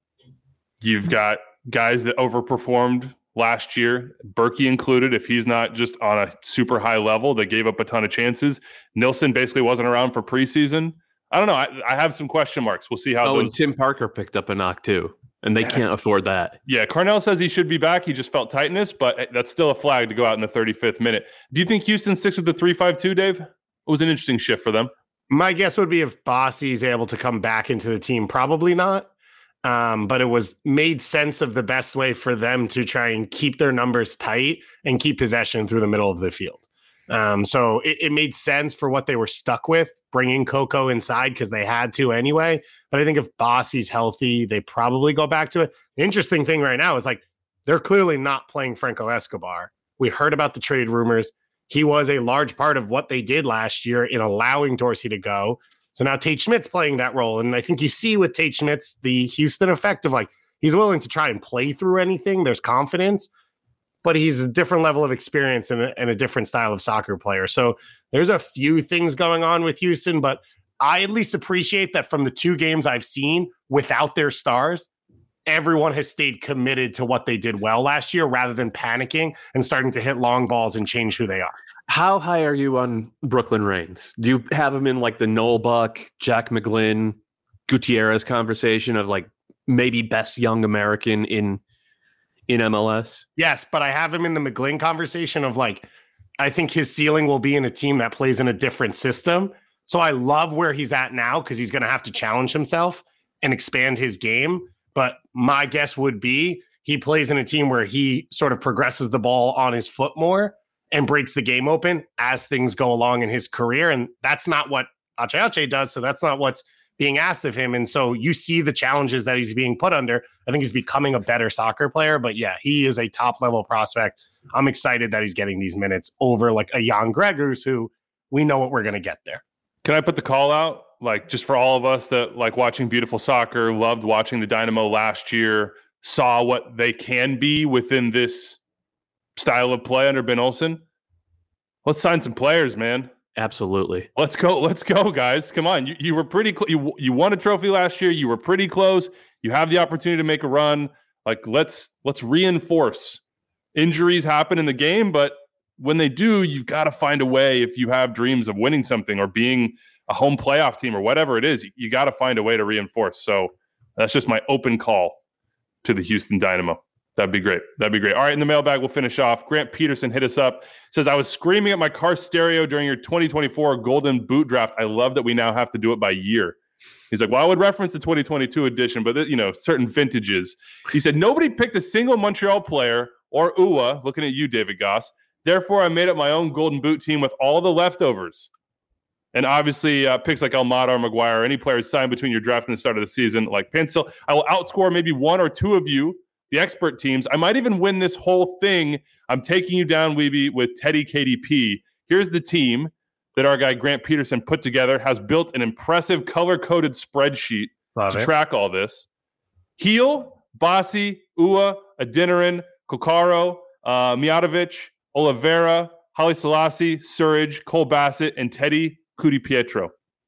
You've got guys that overperformed last year, Berkey included, if he's not just on a super high level, that gave up a ton of chances. Nilsson basically wasn't around for preseason. I don't know. I, I have some question marks. We'll see how Oh, those... and Tim Parker picked up a knock too, and they can't afford that. Yeah, Carnell says he should be back. He just felt tightness, but that's still a flag to go out in the thirty-fifth minute. Do you think Houston sticks with the three five two, Dave? It was an interesting shift for them. My guess would be if Bossy's able to come back into the team, probably not. Um, but it was made sense of the best way for them to try and keep their numbers tight and keep possession through the middle of the field. Um, so it, it made sense for what they were stuck with, bringing Coco inside because they had to anyway. But I think if Bossy's healthy, they probably go back to it. The interesting thing right now is like they're clearly not playing Franco Escobar. We heard about the trade rumors. He was a large part of what they did last year in allowing Dorsey to go. So now Tate Schmidt's playing that role. And I think you see with Tate Schmidt's the Houston effect of like, he's willing to try and play through anything. There's confidence, but he's a different level of experience and a, and a different style of soccer player. So there's a few things going on with Houston, but I at least appreciate that from the two games I've seen without their stars, everyone has stayed committed to what they did well last year rather than panicking and starting to hit long balls and change who they are. How high are you on Brooklyn Reigns? Do you have him in like the Noel Buck, Jack McGlynn, Gutierrez conversation of like maybe best young American in in M L S? Yes, but I have him in the McGlynn conversation of like, I think his ceiling will be in a team that plays in a different system. So I love where he's at now because he's going to have to challenge himself and expand his game. But my guess would be he plays in a team where he sort of progresses the ball on his foot more and breaks the game open as things go along in his career. And that's not what Ache Ache does. So that's not what's being asked of him. And so you see the challenges that he's being put under. I think he's becoming a better soccer player. But yeah, he is a top level prospect. I'm excited that he's getting these minutes over like a Jan Gregors, who we know what we're going to get there. Can I put the call out? Like just for all of us that like watching beautiful soccer, loved watching the Dynamo last year, saw what they can be within this style of play under Ben Olsen. Let's sign some players, man. Absolutely. Let's go. Let's go, guys. Come on. You, you were pretty close. You, you won a trophy last year. You were pretty close. You have the opportunity to make a run. Like let's, let's reinforce. Injuries happen in the game, but when they do, you've got to find a way. If you have dreams of winning something or being a home playoff team or whatever it is, you, you got to find a way to reinforce. So that's just my open call to the Houston Dynamo. That'd be great. That'd be great. All right, in the mailbag, we'll finish off. Grant Peterson hit us up. Says, I was screaming at my car stereo during your twenty twenty-four Golden Boot draft. I love that we now have to do it by year. He's like, well, I would reference the twenty twenty-two edition, but, you know, certain vintages. He said, nobody picked a single Montreal player or U A, looking at you, David Goss. Therefore, I made up my own Golden Boot team with all the leftovers. And obviously, uh, picks like Almada or Maguire, or any players signed between your draft and the start of the season, like Pencil. I will outscore maybe one or two of you, the expert teams. I might even win this whole thing. I'm taking you down, Weeby, with Teddy K D P. Here's the team that our guy Grant Peterson put together, has built an impressive color-coded spreadsheet Love to it. track all this. Heel, Bossy, Ua, Adinarin, Kokaro, uh, Mijatovic, Oliveira, Haile Selassie, Surridge, Cole Bassett, and Teddy Kuti Pietro.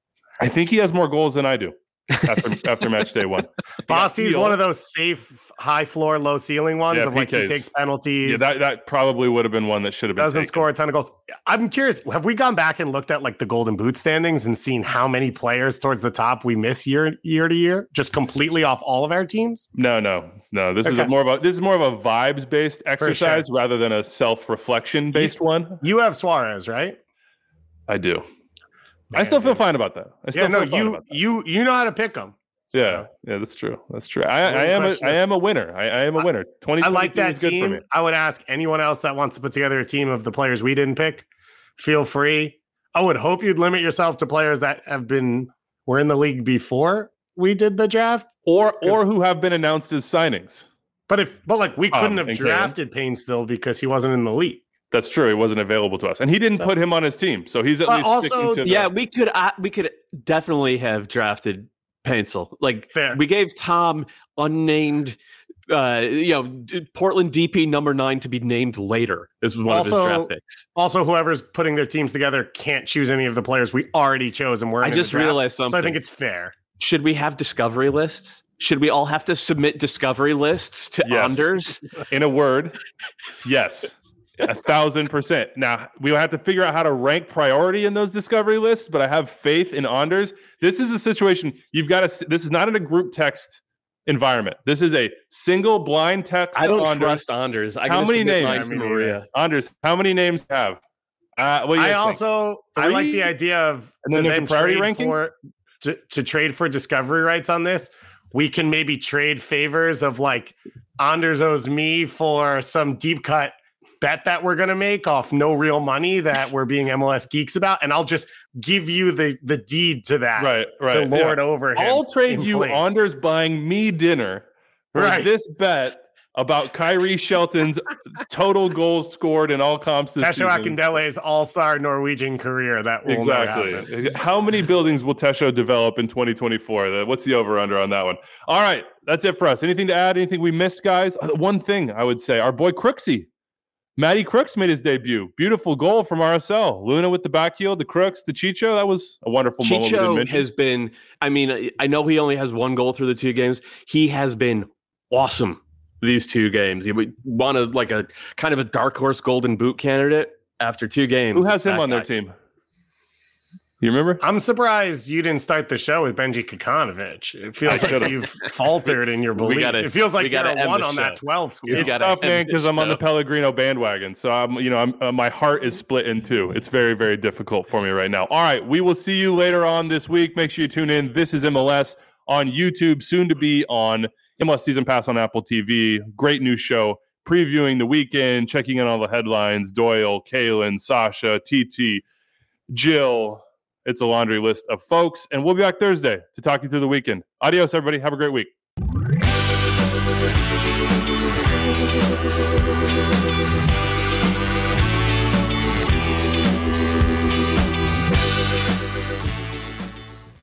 I think he has more goals than I do after after match day one. Bossy's one of those safe, high floor, low ceiling ones Yeah, of like P Ks. he takes penalties. Yeah, that, that probably would have been one that should have been doesn't taken. score a ton of goals. I'm curious, have we gone back and looked at like the Golden Boot standings and seen how many players towards the top we miss year year to year, just completely off all of our teams? No, no, no. This Okay. is a more of a this is more of a vibes based exercise rather than a self reflection based one. You have Suarez, right? I do. I Man, still feel dude. fine about that. I still Yeah, no, feel fine you about that. you you know how to pick them. Yeah, yeah, that's true. That's true. I, The I am a, question I is- am a winner. I, I am a winner. twenty I like twenty-two that is good for me. team. I would ask anyone else that wants to put together a team of the players we didn't pick. Feel free. I would hope you'd limit yourself to players that have been were in the league before we did the draft. Or or who have been announced as signings. But if but like we Um, couldn't have and Kalen. drafted Payne still because he wasn't in the league. That's true. He wasn't available to us, and he didn't So- put him on his team. So he's at But least also- sticking to the, Yeah, we could uh, we could definitely have drafted Pencil. Like Fair. we gave Tom unnamed, uh, you know, D- Portland D P number nine to be named later. This was one of Also, his draft picks. Also, whoever's putting their teams together can't choose any of the players we already chose, and we're I just realized So something. I think it's fair. Should we have discovery lists? Should we all have to submit discovery lists to Yes. Anders? in a word, yes, a thousand percent. Now we will have to figure out how to rank priority in those discovery lists, but I have faith in Anders. This is a situation you've got to. This is not in a group text environment. This is a single blind text. I don't to Anders. trust Anders. I How gotta many submit names? mine to I mean, Maria. Anders, how many names do you have? Uh, what do you I guys think? also I like Three? the idea of And then to there's a priority trade ranking? for to, to trade for discovery rights on this. We can maybe trade favors of like Anders owes me for some deep cut bet that we're going to make off no real money that we're being M L S geeks about, and I'll just give you the the deed to that, right, right, to lord yeah. over him. I'll trade you place. Anders buying me dinner for right. this bet about Kyrie Shelton's total goals scored in all comps this Tesho season. Akindele's all-star Norwegian career. That will exactly. How many buildings will Tesho develop in twenty twenty-four? What's the over-under on that one? All right, that's it for us. Anything to add? Anything we missed, guys? One thing I would say, our boy Crooksy. Matty Crooks made his debut. Beautiful goal from R S L. Luna with the back heel, the Crooks, the Chicho. That was a wonderful moment. Chicho has been, I mean, I know he only has one goal through the two games. He has been awesome these two games. He wanted like a kind of a dark horse golden boot candidate after two games. Who has him on their guy. team? You remember? I'm surprised you didn't start the show with Benji Kakanovich. It feels like you've faltered in your belief. Gotta, it feels like you're a one on show. that twelve scale. It's tough, man, because I'm on the Pellegrino bandwagon. So I'm, you know, I'm, uh, my heart is split in two. It's very, very difficult for me right now. All right, we will see you later on this week. Make sure you tune in. This is M L S on YouTube, soon to be on M L S Season Pass on Apple T V. Great new show, previewing the weekend, checking in all the headlines. Doyle, Kaylin, Sasha, T T, Jill. It's a laundry list of folks, and we'll be back Thursday to talk you through the weekend. Adios, everybody. Have a great week.